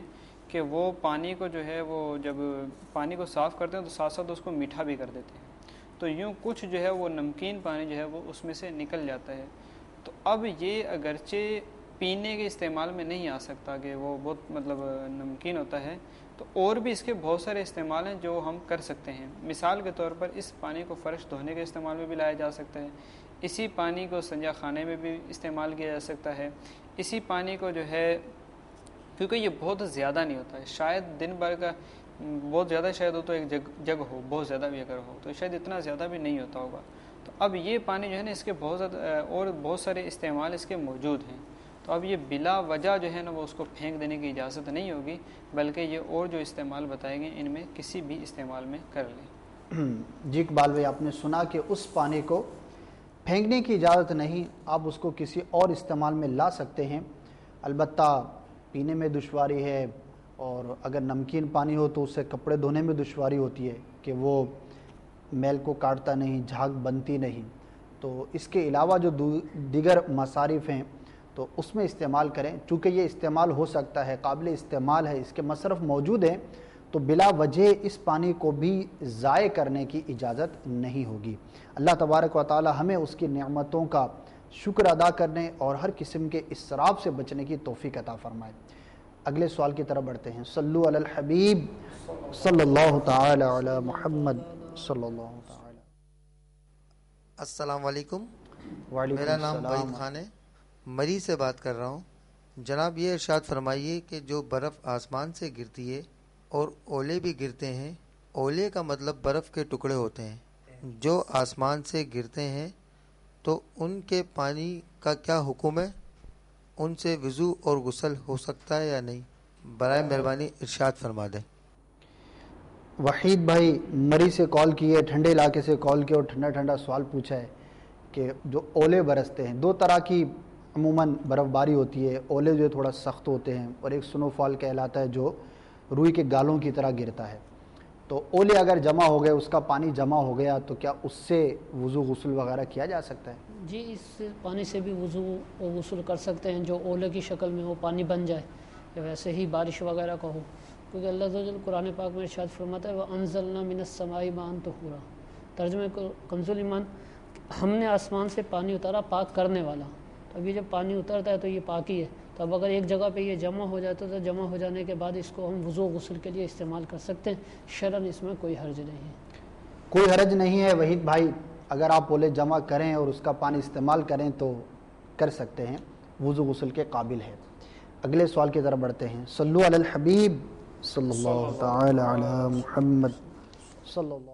کہ وہ پانی کو جو ہے وہ جب پانی کو صاف کرتے ہیں تو ساتھ ساتھ اس کو میٹھا بھی کر دیتے ہیں، تو یوں کچھ جو ہے وہ نمکین پانی جو ہے وہ اس میں سے نکل جاتا ہے۔ تو اب یہ اگرچہ پینے کے استعمال میں نہیں آ سکتا کہ وہ بہت مطلب نمکین ہوتا ہے، تو اور بھی اس کے بہت سارے استعمال ہیں جو ہم کر سکتے ہیں۔ مثال کے طور پر اس پانی کو فرش دھونے کے استعمال میں بھی لایا جا سکتا ہے، اسی پانی کو سنجا خانے میں بھی استعمال کیا جا سکتا ہے، اسی پانی کو جو ہے کیونکہ یہ بہت زیادہ نہیں ہوتا ہے، شاید دن بھر کا بہت زیادہ شاید ہو تو ایک جگ جگ ہو، بہت زیادہ بھی اگر ہو تو شاید اتنا زیادہ بھی نہیں ہوتا ہوگا۔ تو اب یہ پانی جو ہے نا اس کے بہت زیادہ اور بہت سارے استعمال اس کے موجود ہیں، تو اب یہ بلا وجہ جو ہے نا وہ اس کو پھینک دینے کی اجازت نہیں ہوگی، بلکہ یہ اور جو استعمال بتائے گئے ان میں کسی بھی استعمال میں کر لیں۔
جی اقبال بھائی، آپ نے سنا کہ اس پانی کو پھینکنے کی اجازت نہیں، آپ اس کو کسی اور استعمال میں لا سکتے ہیں، البتہ پینے میں دشواری ہے، اور اگر نمکین پانی ہو تو اس سے کپڑے دھونے میں دشواری ہوتی ہے کہ وہ میل کو کاٹتا نہیں، جھاگ بنتی نہیں، تو اس کے علاوہ جو دیگر مصارف ہیں تو اس میں استعمال کریں۔ چونکہ یہ استعمال ہو سکتا ہے، قابل استعمال ہے، اس کے مصرف موجود ہیں، تو بلا وجہ اس پانی کو بھی ضائع کرنے کی اجازت نہیں ہوگی۔ اللہ تبارک و تعالی ہمیں اس کی نعمتوں کا شکر ادا کرنے اور ہر قسم کے اسراف سے بچنے کی توفیق عطا فرمائے۔ اگلے سوال کی طرف بڑھتے ہیں۔ صلو علی الحبیب صلی اللہ تعالی علی محمد صلی اللہ تعالی۔
السلام علیکم،
وعلیکم
میرا نام
السلام۔
وحید خان ہے، مری سے بات کر رہا ہوں۔ جناب یہ ارشاد فرمائیے کہ جو برف آسمان سے گرتی ہے اور اولے بھی گرتے ہیں، اولے کا مطلب برف کے ٹکڑے ہوتے ہیں جو آسمان سے گرتے ہیں، تو ان کے پانی کا کیا حکم ہے؟ ان سے وضو اور غسل ہو سکتا ہے یا نہیں؟ برائے مہربانی ارشاد فرما دیں۔
وحید بھائی مری سے کال کی ہے، ٹھنڈے علاقے سے کال کیا اور ٹھنڈا ٹھنڈا سوال پوچھا ہے کہ جو اولے برستے ہیں، دو طرح کی عموماً برف باری ہوتی ہے۔ اولے جو تھوڑا سخت ہوتے ہیں اور ایک سنو فال کہلاتا ہے جو روئی کے گالوں کی طرح گرتا ہے۔ تو اولے اگر جمع ہو گئے، اس کا پانی جمع ہو گیا، تو کیا اس سے وضو غسل وغیرہ کیا جا سکتا ہے؟
جی، اس پانی سے بھی وضو و غسل کر سکتے ہیں جو اولے کی شکل میں وہ پانی بن جائے، یا ویسے ہی بارش وغیرہ کا ہو، کیونکہ اللہ عز و جل قرآن پاک میں ارشاد فرماتا ہے وَأَنزَلْنَا مِنَ السَّمَاءِ مَاءً طَهُورًا۔ ترجمہ کنز ایمان، ہم نے آسمان سے پانی اتارا پاک کرنے والا۔ تو ابھی جب پانی اترتا ہے تو یہ پاکی ہے، تو اب اگر ایک جگہ پہ یہ جمع ہو جاتا ہے تو جمع ہو جانے کے بعد اس کو ہم وضو غسل کے لیے استعمال کر سکتے ہیں، شرعاً اس میں کوئی حرج نہیں ہے۔
کوئی حرج نہیں ہے وحید بھائی، اگر آپ اولے جمع کریں اور اس کا پانی استعمال کریں تو کر سکتے ہیں، وضو غسل کے قابل ہے۔ اگلے سوال کی طرف بڑھتے ہیں۔ صلو علی الحبیب صلی اللہ تعالی علی محمد صلی اللہ۔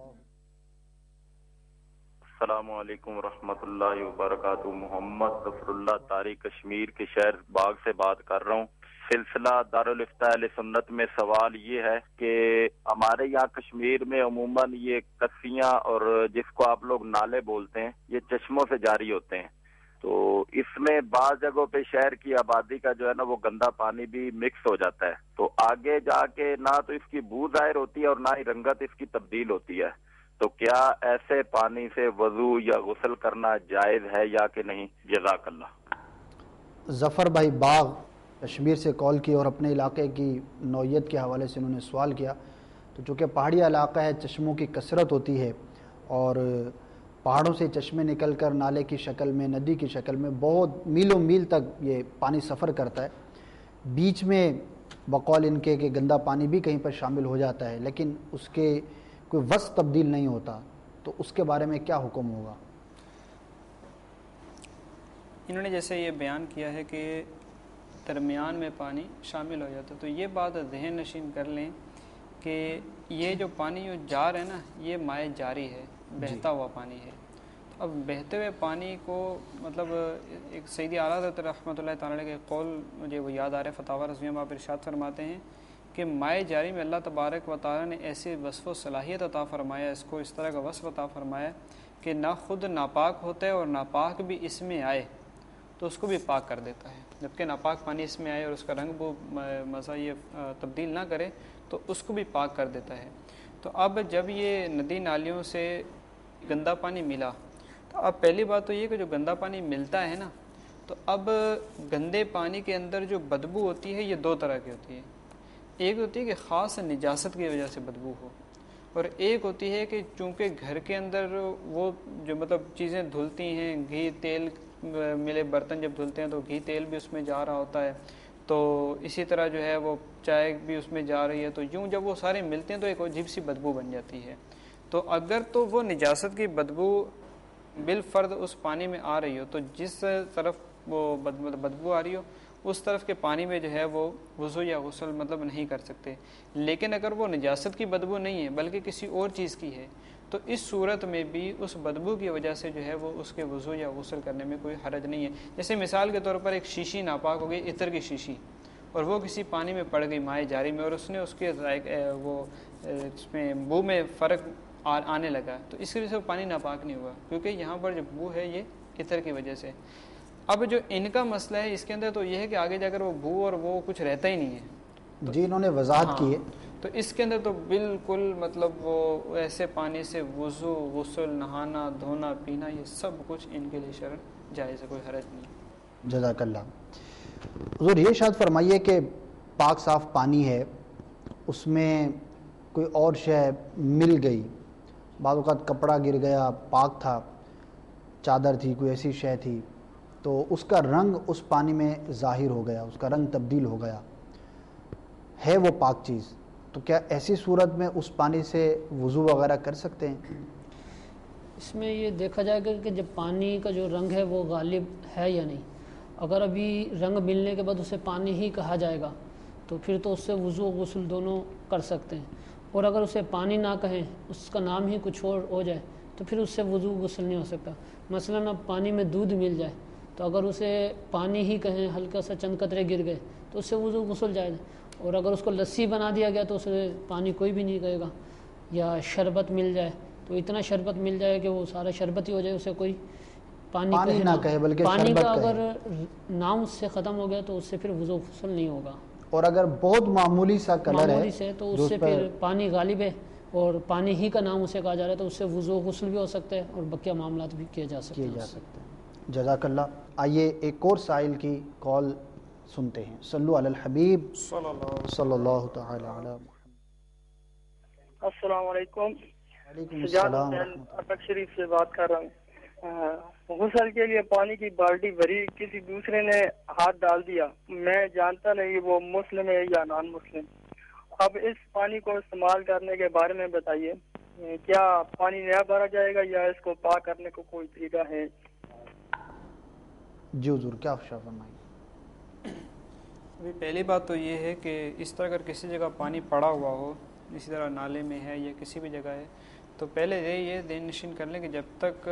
السلام علیکم ورحمۃ اللہ وبرکاتہ۔ محمد ظفر اللہ طارق کشمیر کے شہر باغ سے بات کر رہا ہوں۔ سلسلہ دارالفتاء اہل سنت میں سوال یہ ہے کہ ہمارے یہاں کشمیر میں عموماً یہ کسیاں اور جس کو آپ لوگ نالے بولتے ہیں، یہ چشموں سے جاری ہوتے ہیں، تو اس میں بعض جگہوں پہ شہر کی آبادی کا جو ہے نا وہ گندا پانی بھی مکس ہو جاتا ہے، تو آگے جا کے نہ تو اس کی بو ظاہر ہوتی ہے اور نہ ہی رنگت اس کی تبدیل ہوتی ہے، تو کیا ایسے پانی سے وضو یا غسل کرنا جائز ہے یا کہ نہیں؟ جزاک اللہ۔
ظفر بھائی باغ کشمیر سے کال کی اور اپنے علاقے کی نوعیت کے حوالے سے انہوں نے سوال کیا، تو چونکہ پہاڑی علاقہ ہے، چشموں کی کثرت ہوتی ہے اور پہاڑوں سے چشمے نکل کر نالے کی شکل میں، ندی کی شکل میں بہت میلوں میل تک یہ پانی سفر کرتا ہے، بیچ میں بقول ان کے کہ گندا پانی بھی کہیں پر شامل ہو جاتا ہے، لیکن اس کے کوئی وصف تبدیل نہیں ہوتا، تو اس کے بارے میں کیا حکم ہوگا؟
انہوں نے جیسے یہ بیان کیا ہے کہ درمیان میں پانی شامل ہو جاتا ہے، تو یہ بات ذہن نشین کر لیں کہ یہ جو پانی جو جار ہے نا، یہ مائع جاری ہے، بہتا ہوا پانی ہے۔ اب بہتے ہوئے پانی کو مطلب ایک سیدی اعلیٰ حضرت رحمۃ اللہ تعالی کے قول مجھے وہ یاد آ رہا ہے، فتاوی رضویہ میں آپ ارشاد فرماتے ہیں کہ مائع جاری میں اللہ تبارک و تعالی نے ایسی وصف و صلاحیت عطا فرمایا، اس کو اس طرح کا وصف عطا فرمایا کہ نہ خود ناپاک ہوتا ہے اور ناپاک بھی اس میں آئے تو اس کو بھی پاک کر دیتا ہے، جبکہ ناپاک پانی اس میں آئے اور اس کا رنگ وہ مزہ یہ تبدیل نہ کرے تو اس کو بھی پاک کر دیتا ہے۔ تو اب جب یہ ندی نالیوں سے گندا پانی ملا، تو اب پہلی بات تو یہ کہ جو گندا پانی ملتا ہے نا، تو اب گندے پانی کے اندر جو بدبو ہوتی ہے یہ دو طرح کی ہوتی ہے۔ ایک ہوتی ہے کہ خاص نجاست کی وجہ سے بدبو ہو، اور ایک ہوتی ہے کہ چونکہ گھر کے اندر وہ جو مطلب چیزیں دھلتی ہیں، گھی تیل ملے برتن جب دھلتے ہیں تو گھی تیل بھی اس میں جا رہا ہوتا ہے، تو اسی طرح جو ہے وہ چائے بھی اس میں جا رہی ہے، تو یوں جب وہ سارے ملتے ہیں تو ایک عجیب سی بدبو بن جاتی ہے. تو اگر تو وہ نجاست کی بدبو بالفرد اس پانی میں آ رہی ہو تو جس طرف وہ بدبو آ رہی ہو اس طرف کے پانی میں جو ہے وہ وضو یا غسل مطلب نہیں کر سکتے. لیکن اگر وہ نجاست کی بدبو نہیں ہے بلکہ کسی اور چیز کی ہے تو اس صورت میں بھی اس بدبو کی وجہ سے جو ہے وہ اس کے وضو یا غسل کرنے میں کوئی حرج نہیں ہے. جیسے مثال کے طور پر ایک شیشی ناپاک ہو گئی، عطر کی شیشی، اور وہ کسی پانی میں پڑ گئی مائع جاری میں، اور اس نے اس کے وہ اس میں بو میں فرق آنے لگا، تو اس کی وجہ سے وہ پانی ناپاک نہیں ہوا، کیونکہ یہاں پر جو بو ہے یہ عطر کی وجہ سے. اب جو ان کا مسئلہ ہے اس کے اندر تو یہ ہے کہ آگے جا کر وہ بو اور وہ کچھ رہتا ہی نہیں ہے.
جی انہوں نے وضاحت کی ہے.
تو اس کے اندر تو بالکل مطلب وہ ایسے پانی سے وضو، غسل، نہانا، دھونا، پینا یہ سب کچھ ان کے لیے شرع جائز ہے، کوئی حرج نہیں.
جزاک اللہ. حضور یہ ارشاد فرمائیے کہ پاک صاف پانی ہے، اس میں کوئی اور شے مل گئی، بعض اوقات کپڑا گر گیا، پاک تھا، چادر تھی، کوئی ایسی شے تھی، تو اس کا رنگ اس پانی میں ظاہر ہو گیا، اس کا رنگ تبدیل ہو گیا، ہے وہ پاک چیز، تو کیا ایسی صورت میں اس پانی سے وضو وغیرہ کر سکتے ہیں؟
اس میں یہ دیکھا جائے گا کہ جب پانی کا جو رنگ ہے وہ غالب ہے یا نہیں. اگر ابھی رنگ ملنے کے بعد اسے پانی ہی کہا جائے گا تو پھر تو اس سے وضو غسل دونوں کر سکتے ہیں، اور اگر اسے پانی نہ کہیں، اس کا نام ہی کچھ اور ہو جائے تو پھر اس سے وضو غسل نہیں ہو سکتا. مثلاً اب پانی میں دودھ مل جائے تو اگر اسے پانی ہی کہیں، ہلکا سا چند قطرے گر گئے تو اس سے وضو غسل جائے، اور اگر اس کو لسی بنا دیا گیا تو اسے پانی کوئی بھی نہیں کہے گا. یا شربت مل جائے تو اتنا شربت مل جائے کہ وہ سارا شربت ہی ہو جائے، اسے کوئی پانی,
پانی نہ کہے بلکہ
پانی
شربت
کا
کہے.
اگر نام اس سے ختم ہو گیا تو اس سے پھر وضو غسل نہیں ہوگا.
اور اگر بہت معمولی سا کلر
معمولی
ہے
سے تو اس سے پھر پانی غالب ہے اور پانی ہی کا نام اسے کہا جا رہا ہے تو اس سے وضو غسل بھی ہو سکتا ہے اور بقیہ معاملات بھی کیے جا سکتے ہیں.
جزاک اللہ. آئیے ایک اور سائل کی کال سنتے ہیں. صلو علی الحبیب صلی اللہ تعالی علی محمد.
السلام علیکم.
وعلیکم السلام.
اٹک شریف سے بات کر رہا ہوں. غسل کے لیے پانی کی بالٹی بھری، کسی دوسرے نے ہاتھ ڈال دیا، میں جانتا نہیں وہ مسلم ہے یا نان مسلم. اب اس پانی کو استعمال کرنے کے بارے میں بتائیے، کیا پانی نیا بھرا جائے گا یا اس کو پاک کرنے کو کوئی طریقہ ہے؟
جی حضور کیا افشا فرمائیے.
ابھی پہلی بات تو یہ ہے کہ اس طرح اگر کسی جگہ پانی پڑا ہوا ہو، اسی طرح نالے میں ہے یا کسی بھی جگہ ہے، تو پہلے یہ یہ دین نشین کر لیں کہ جب تک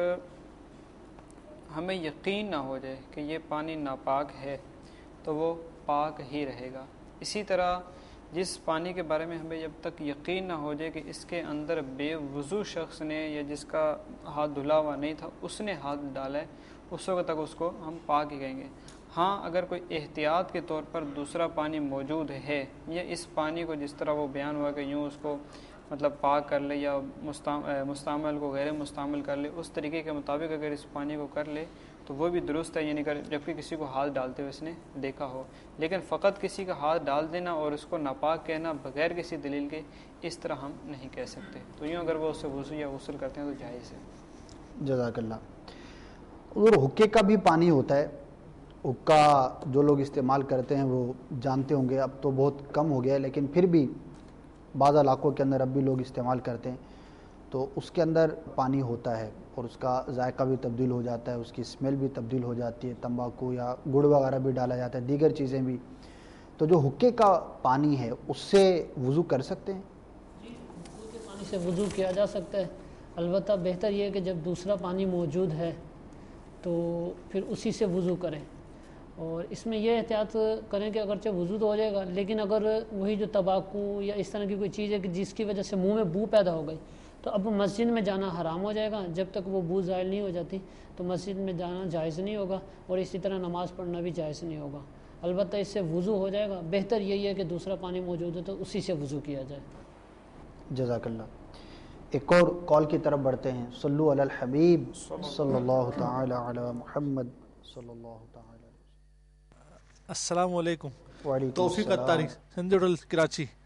ہمیں یقین نہ ہو جائے کہ یہ پانی ناپاک ہے تو وہ پاک ہی رہے گا. اسی طرح جس پانی کے بارے میں ہمیں جب تک یقین نہ ہو جائے کہ اس کے اندر بے وضو شخص نے یا جس کا ہاتھ دھلا ہوا نہیں تھا اس نے ہاتھ ڈالا ہے، اس وقت تک اس کو ہم پاک ہی کہیں گے. ہاں اگر کوئی احتیاط کے طور پر دوسرا پانی موجود ہے یا اس پانی کو جس طرح وہ بیان ہوا کہ یوں اس کو مطلب پاک کر لے یا مستعمل کو غیر مستعمل کر لے، اس طریقے کے مطابق اگر اس پانی کو کر لے تو وہ بھی درست ہے، یعنی کہ جبکہ کسی کو ہاتھ ڈالتے ہوئے اس نے دیکھا ہو. لیکن فقط کسی کا ہاتھ ڈال دینا اور اس کو ناپاک کہنا بغیر کسی دلیل کے، اس طرح ہم نہیں کہہ سکتے. تو یوں اگر وہ اس سے وضو یا غسل کرتے ہیں تو جائز ہے.
جزاک اللہ. اور حکے کا بھی پانی ہوتا ہے، حکا جو لوگ استعمال کرتے ہیں وہ جانتے ہوں گے، اب تو بہت کم ہو گیا ہے لیکن پھر بھی بعض علاقوں کے اندر اب بھی لوگ استعمال کرتے ہیں. تو اس کے اندر پانی ہوتا ہے اور اس کا ذائقہ بھی تبدیل ہو جاتا ہے، اس کی اسمیل بھی تبدیل ہو جاتی ہے، تمباکو یا گڑ وغیرہ بھی ڈالا جاتا ہے، دیگر چیزیں بھی. تو جو حکے کا پانی ہے اس سے وضو کر سکتے ہیں؟
جی حکے کے پانی سے وضو کیا جا سکتا ہے. البتہ بہتر یہ ہے کہ جب دوسرا پانی موجود ہے تو پھر اسی سے وضو کریں، اور اس میں یہ احتیاط کریں کہ اگرچہ وضو تو ہو جائے گا لیکن اگر وہی جو تمباکو یا اس طرح کی کوئی چیز ہے کہ جس کی وجہ سے منہ میں بو پیدا ہو گئی تو اب مسجد میں جانا حرام ہو جائے گا. جب تک وہ بو زائل نہیں ہو جاتی تو مسجد میں جانا جائز نہیں ہوگا اور اسی طرح نماز پڑھنا بھی جائز نہیں ہوگا. البتہ اس سے وضو ہو جائے گا. بہتر یہی ہے کہ دوسرا پانی موجود ہے تو اسی سے وضو کیا جائے.
جزاک اللہ. ایک اور کال کی طرف بڑھتے ہیں. صلو علی الحبیب صلی اللہ تعالی علی محمد صلی اللہ تعالی.
السلام علیکم.
وعلیکم
توفیق اتاری، سندھ ہوٹل کراچی.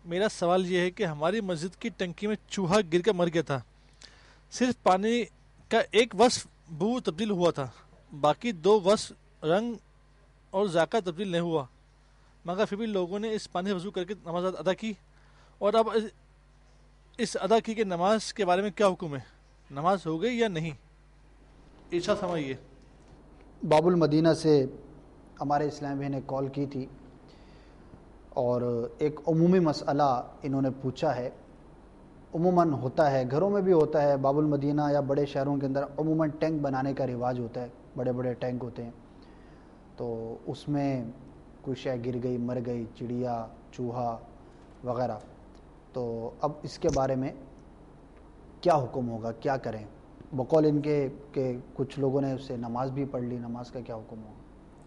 میرا سوال یہ ہے کہ ہماری مسجد کی ٹنکی میں چوہا گر کر مر گیا تھا. صرف پانی کا ایک وصف بو تبدیل ہوا تھا, باقی دو وصف رنگ اور ذائقہ تبدیل نہیں ہوا, مگر پھر بھی لوگوں نے اس پانی سے وضو کر کے نماز ادا کی. اور اب اس ادا کی کہ نماز کے بارے میں کیا حکم ہے, نماز ہو گئی یا نہیں؟ ارشاد فرمائیے.
باب المدینہ سے ہمارے اسلام بھائی نے کال کی تھی اور ایک عمومی مسئلہ انہوں نے پوچھا ہے. عموماً ہوتا ہے, گھروں میں بھی ہوتا ہے, باب المدینہ یا بڑے شہروں کے اندر عموماً ٹینک بنانے کا رواج ہوتا ہے, بڑے بڑے ٹینک ہوتے ہیں, تو اس میں کوئی شے گر گئی, مر گئی, چڑیا, چوہا وغیرہ, تو اب اس کے بارے میں کیا حکم ہوگا, کیا کریں؟ بقول ان کے کہ کچھ لوگوں نے اس سے نماز بھی پڑھ لی, نماز کا کیا حکم ہوگا؟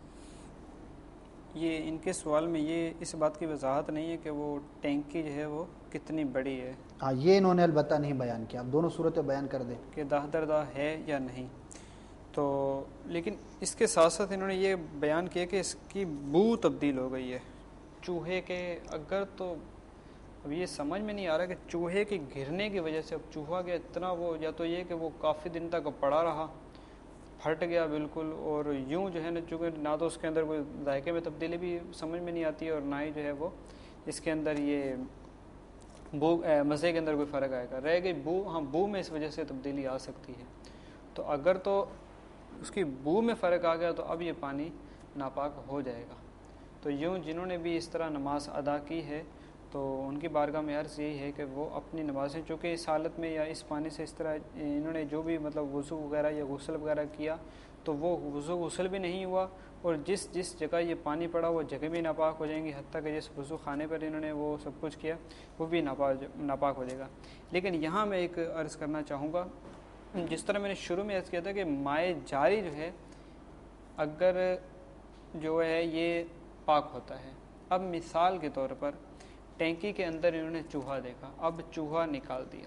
یہ ان کے سوال میں یہ اس بات کی وضاحت نہیں ہے کہ وہ ٹینکی جو ہے وہ کتنی بڑی ہے.
ہاں, یہ انہوں نے البتہ نہیں بیان کیا. آپ دونوں صورتیں بیان کر دیں
کہ داہ در داہ ہے یا نہیں. تو لیکن اس کے ساتھ ساتھ انہوں نے یہ بیان کیا کہ اس کی بو تبدیل ہو گئی ہے چوہے کے. اگر تو اب یہ سمجھ میں نہیں آ رہا کہ چوہے کے گرنے کی وجہ سے, اب چوہا گیا اتنا, وہ یا تو یہ کہ وہ کافی دن تک پڑا رہا, پھٹ گیا بالکل, اور یوں جو ہے نا, چونکہ نہ تو اس کے اندر کوئی ذائقے میں تبدیلی بھی سمجھ میں نہیں آتی ہے, اور نہ ہی جو ہے وہ اس کے اندر یہ بو مزے کے اندر کوئی فرق آئے گا. رہ گئی بو, ہاں بو میں اس وجہ سے تبدیلی آ سکتی ہے. تو اگر تو اس کی بو میں فرق آ گیا تو اب یہ پانی ناپاک ہو جائے گا. تو یوں جنہوں نے بھی اس طرح نماز ادا کی ہے تو ان کی بارگاہ میں عرض یہی ہے کہ وہ اپنی نمازیں, چونکہ اس حالت میں یا اس پانی سے اس طرح انہوں نے جو بھی مطلب وضو وغیرہ یا غسل وغیرہ کیا تو وہ وضو غسل بھی نہیں ہوا, اور جس جس جگہ یہ پانی پڑا وہ جگہ بھی ناپاک ہو جائیں گی, حتیٰ کہ جس وضو خانے پر انہوں نے وہ سب کچھ کیا وہ بھی ناپاک ناپاک ہو جائے گا. لیکن یہاں میں ایک عرض کرنا چاہوں گا, جس طرح میں نے شروع میں عرض کیا تھا کہ مائع جاری جو ہے اگر جو ہے یہ پاک ہوتا ہے. اب مثال کے طور پر ٹینکی کے اندر انہوں نے چوہا دیکھا, اب چوہا نکال دیا,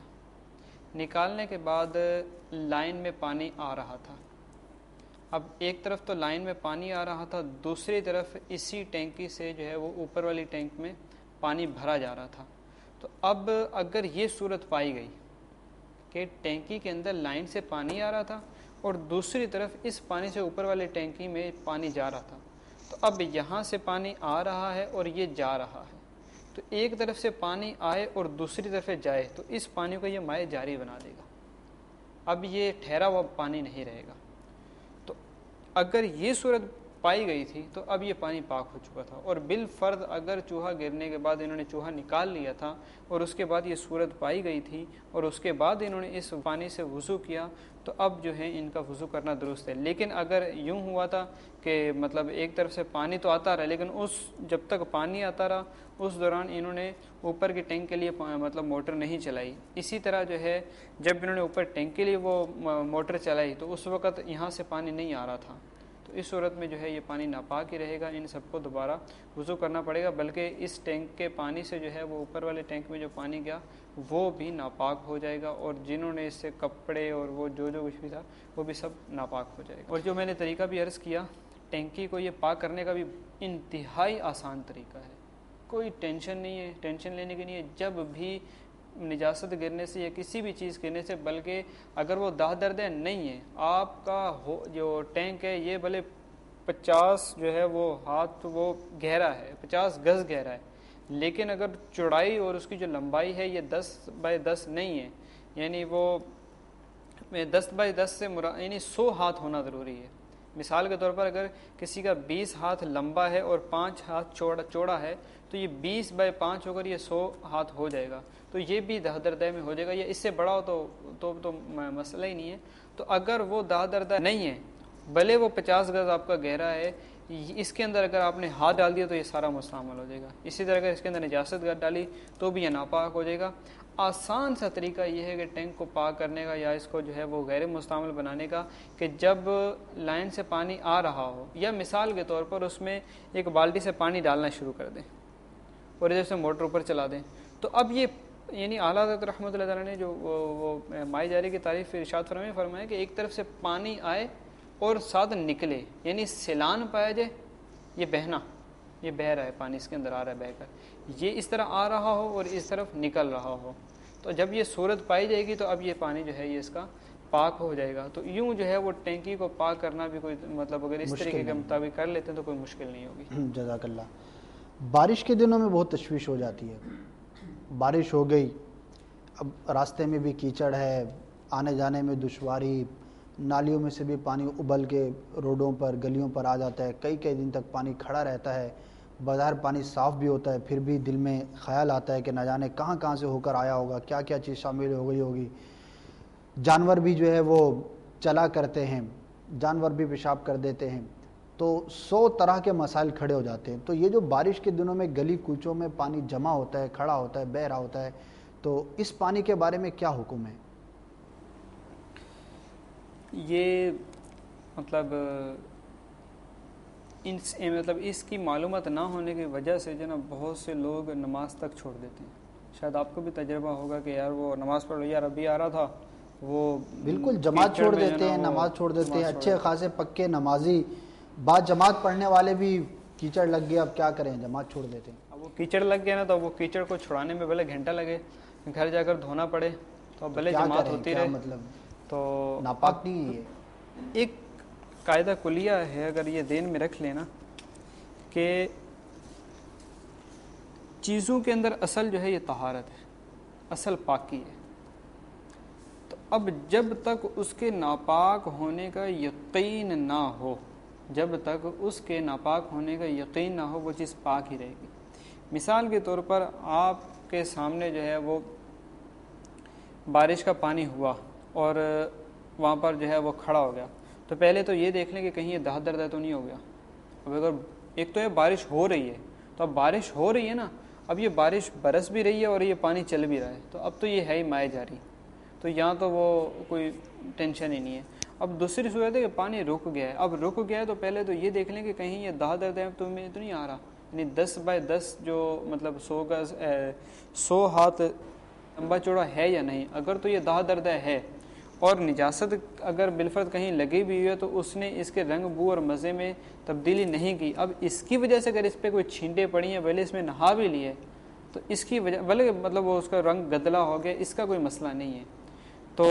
نکالنے کے بعد لائن میں پانی آ رہا تھا. اب ایک طرف تو لائن میں پانی آ رہا تھا, دوسری طرف اسی ٹینکی سے جو ہے وہ اوپر والی ٹینک میں پانی بھرا جا رہا تھا. تو اب اگر یہ صورت پائی گئی کہ ٹینکی کے اندر لائن سے پانی آ رہا تھا اور دوسری طرف اس پانی سے اوپر والی ٹینکی میں پانی جا رہا تھا, تو اب یہاں سے پانی آ رہا ہے اور یہ جا رہا ہے, تو ایک طرف سے پانی آئے اور دوسری طرف جائے تو اس پانی کو یہ مائع جاری بنا دے گا. اب یہ ٹھہرا ہوا پانی نہیں رہے گا. تو اگر یہ صورت پائی گئی تھی تو اب یہ پانی پاک ہو چکا تھا, اور بالفرض اگر چوہا گرنے کے بعد انہوں نے چوہا نکال لیا تھا اور اس کے بعد یہ صورت پائی گئی تھی اور اس کے بعد انہوں نے اس پانی سے وضو کیا تو اب جو ہے ان کا وضو کرنا درست ہے. لیکن اگر یوں ہوا تھا کہ مطلب ایک طرف سے پانی تو آتا رہا لیکن اس جب تک پانی آتا رہا اس دوران انہوں نے اوپر کی ٹینک کے لیے مطلب موٹر نہیں چلائی. اسی طرح جو ہے جب انہوں نے اوپر ٹینک کے لیے وہ موٹر چلائی تو اس وقت یہاں سے پانی نہیں آ رہا تھا, تو اس صورت میں جو ہے یہ پانی ناپاک ہی رہے گا. ان سب کو دوبارہ وضو کرنا پڑے گا, بلکہ اس ٹینک کے پانی سے جو ہے وہ اوپر والے ٹینک میں جو پانی گیا وہ بھی ناپاک ہو جائے گا, اور جنہوں نے اس سے کپڑے اور وہ جو جو کچھ بھی تھا وہ بھی سب ناپاک ہو جائے گا. اور جو میں نے طریقہ بھی عرض کیا, ٹینکی کو یہ پاک کرنے کا بھی انتہائی آسان طریقہ ہے, کوئی ٹینشن نہیں ہے, ٹینشن لینے کی نہیں ہے. جب بھی نجاست گرنے سے یا کسی بھی چیز گرنے سے, بلکہ اگر وہ داہ درد نہیں ہے, آپ کا جو ٹینک ہے یہ بھلے پچاس جو ہے وہ ہاتھ وہ گہرا ہے, پچاس گز گہرا ہے, لیکن اگر چوڑائی اور اس کی جو لمبائی ہے یہ دس بائی دس نہیں ہے, یعنی وہ دس بائی دس سے مراد یعنی سو ہاتھ ہونا ضروری ہے. مثال کے طور پر اگر کسی کا بیس ہاتھ لمبا ہے اور پانچ ہاتھ چوڑا چوڑا ہے تو یہ بیس بائی پانچ ہو کر یہ سو ہاتھ ہو جائے گا, تو یہ بھی داہ دردہ میں ہو جائے گا. یا اس سے بڑا ہو تو تو, تو مسئلہ ہی نہیں ہے. تو اگر وہ داہ دردہ نہیں ہے, بھلے وہ پچاس گز آپ کا گہرا ہے, اس کے اندر اگر آپ نے ہاتھ ڈال دیا تو یہ سارا مستعمل ہو جائے گا. اسی طرح اگر اس کے اندر نجاست ڈالی تو بھی یہ ناپاک ہو جائے گا. آسان سا طریقہ یہ ہے کہ ٹینک کو پاک کرنے کا یا اس کو جو ہے وہ غیر مستعمل بنانے کا, کہ جب لائن سے پانی آ رہا ہو یا مثال کے طور پر اس میں ایک بالٹی سے پانی ڈالنا شروع کر دیں اور ادھر سے موٹر اوپر چلا دیں, تو اب یہ یعنی اعلیٰ حضرت رحمۃ اللہ تعالیٰ نے جو وہ مائع جاری کی تعریف ارشاد فرمائے فرمایا کہ ایک طرف سے پانی آئے اور ساتھ نکلے, یعنی سیلان پایا جائے, یہ بہنا یہ بہہ رہا ہے پانی اس کے اندر آ رہا ہے بہہ کر، یہ اس طرح آ رہا ہو اور اس طرف نکل رہا ہو، تو جب یہ صورت پائی جائے گی تو اب یہ پانی جو ہے یہ اس کا پاک ہو جائے گا. تو یوں جو ہے وہ ٹینکی کو پاک کرنا بھی کوئی مطلب اگر اس طریقے کے مطابق کر لیتے ہیں تو کوئی مشکل نہیں ہوگی.
جزاک اللہ. بارش کے دنوں میں بہت تشویش ہو جاتی ہے. بارش ہو گئی، اب راستے میں بھی کیچڑ ہے، آنے جانے میں دشواری، نالیوں میں سے بھی پانی ابل کے روڈوں پر گلیوں پر آ جاتا ہے، کئی کئی دن تک پانی کھڑا رہتا ہے. بظاہر پانی صاف بھی ہوتا ہے، پھر بھی دل میں خیال آتا ہے کہ نہ جانے کہاں کہاں سے ہو کر آیا ہوگا، کیا کیا چیز شامل ہو گئی ہوگی. جانور بھی جو ہے وہ چلا کرتے ہیں، جانور بھی پیشاب کر دیتے ہیں، تو سو طرح کے مسائل کھڑے ہو جاتے ہیں. تو یہ جو بارش کے دنوں میں گلی کوچوں میں پانی جمع ہوتا ہے، کھڑا ہوتا ہے، بہہ رہا ہوتا ہے، تو اس پانی کے بارے میں کیا حکم ہے؟
یہ مطلب ان مطلب اس کی معلومات نہ ہونے کی وجہ سے جو نا بہت سے لوگ نماز تک چھوڑ دیتے ہیں. شاید آپ کو بھی تجربہ ہوگا کہ یار وہ نماز پڑھ یار ابھی آ رہا تھا، وہ
بالکل جماعت چھوڑ دیتے ہیں، نماز چھوڑ دیتے ہیں. اچھے خاصے پکے نمازی، بعض جماعت پڑھنے والے بھی کیچڑ لگ گیا، اب کیا کریں، جماعت چھوڑ دیتے ہیں.
اب وہ کیچڑ لگ گیا نا تو وہ کیچڑ کو چھڑانے میں بھلے گھنٹہ لگے، گھر جا کر دھونا پڑے، تو بھلے جماعت ہوتی رہے.
مطلب
تو
ناپاک نہیں ہے.
ایک قاعدہ کلیہ ہے اگر یہ ذہن میں رکھ لینا کہ چیزوں کے اندر اصل جو ہے یہ طہارت ہے، اصل پاکی ہے. تو اب جب تک اس کے ناپاک ہونے کا یقین نہ ہو جب تک اس کے ناپاک ہونے کا یقین نہ ہو وہ چیز پاک ہی رہے گی. مثال کے طور پر آپ کے سامنے جو ہے وہ بارش کا پانی ہوا اور وہاں پر جو ہے وہ کھڑا ہو گیا، تو پہلے تو یہ دیکھ لیں کہ کہیں یہ دہ دردہ تو نہیں ہو گیا. اب اگر ایک تو یہ بارش ہو رہی ہے، تو اب بارش ہو رہی ہے نا، اب یہ بارش برس بھی رہی ہے اور یہ پانی چل بھی رہا ہے، تو اب تو یہ ہے ہی مائع جاری، تو یہاں تو وہ کوئی ٹینشن ہی نہیں ہے. اب دوسری صورت ہے کہ پانی رک گیا ہے. اب رک گیا ہے تو پہلے تو یہ دیکھ لیں کہ کہیں یہ دہ درد ہے تو میں تو نہیں آ رہا، یعنی دس بائی دس جو مطلب سو گز سو ہاتھ لمبا چوڑا ہے یا نہیں. اگر تو یہ دہ درد ہے اور نجاست اگر بالفرض کہیں لگی بھی ہوئی ہے تو اس نے اس کے رنگ بو اور مزے میں تبدیلی نہیں کی، اب اس کی وجہ سے اگر اس پہ کوئی چھینٹیں پڑی ہیں بھلے اس میں نہا بھی لیے تو اس کی وجہ بھلے مطلب وہ اس کا رنگ گدلا ہو گیا، اس کا کوئی مسئلہ نہیں ہے. تو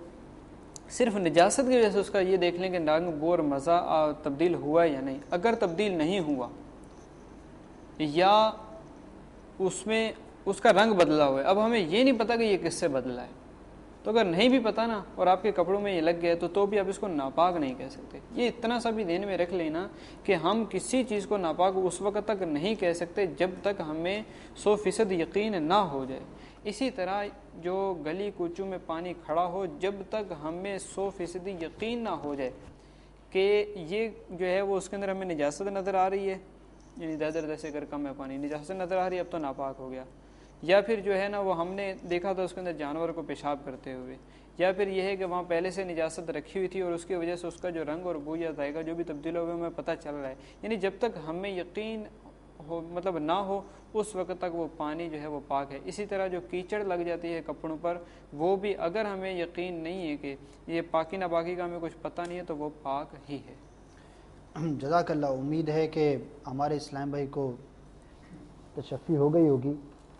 صرف نجاست کی وجہ سے اس کا یہ دیکھ لیں کہ رنگ بو اور مزہ تبدیل ہوا ہے یا نہیں. اگر تبدیل نہیں ہوا یا اس میں اس کا رنگ بدلا ہوا ہے، اب ہمیں یہ نہیں پتا کہ یہ کس سے بدلا ہے، تو اگر نہیں بھی پتا نا اور آپ کے کپڑوں میں یہ لگ گیا تو تو بھی آپ اس کو ناپاک نہیں کہہ سکتے. یہ اتنا سا بھی ذہن میں رکھ لینا کہ ہم کسی چیز کو ناپاک اس وقت تک نہیں کہہ سکتے جب تک ہمیں سو فیصد یقین نہ ہو جائے. اسی طرح جو گلی کوچوں میں پانی کھڑا ہو جب تک ہمیں سو فیصدی یقین نہ ہو جائے کہ یہ جو ہے وہ اس کے اندر ہمیں نجاست نظر آ رہی ہے، یعنی دہ دردہ سے اگر کم ہے پانی نجاست نظر آ رہی ہے اب تو ناپاک ہو گیا، یا پھر جو ہے نا وہ ہم نے دیکھا تھا اس کے اندر جانور کو پیشاب کرتے ہوئے، یا پھر یہ ہے کہ وہاں پہلے سے نجاست رکھی ہوئی تھی اور اس کی وجہ سے اس کا جو رنگ اور بو یا ذائقہ جو بھی تبدیل ہو گیا ہمیں پتہ چل رہا ہے. یعنی جب تک ہمیں یقین ہو مطلب نہ ہو اس وقت تک وہ پانی جو ہے وہ پاک ہے. اسی طرح جو کیچڑ لگ جاتی ہے کپڑوں پر وہ بھی اگر ہمیں یقین نہیں ہے کہ یہ پاکی نہ پاکی کا ہمیں کچھ پتہ نہیں ہے تو وہ پاک ہی ہے.
جزاک اللہ. امید ہے کہ ہمارے اسلام بھائی کو تشفی ہو گئی ہوگی.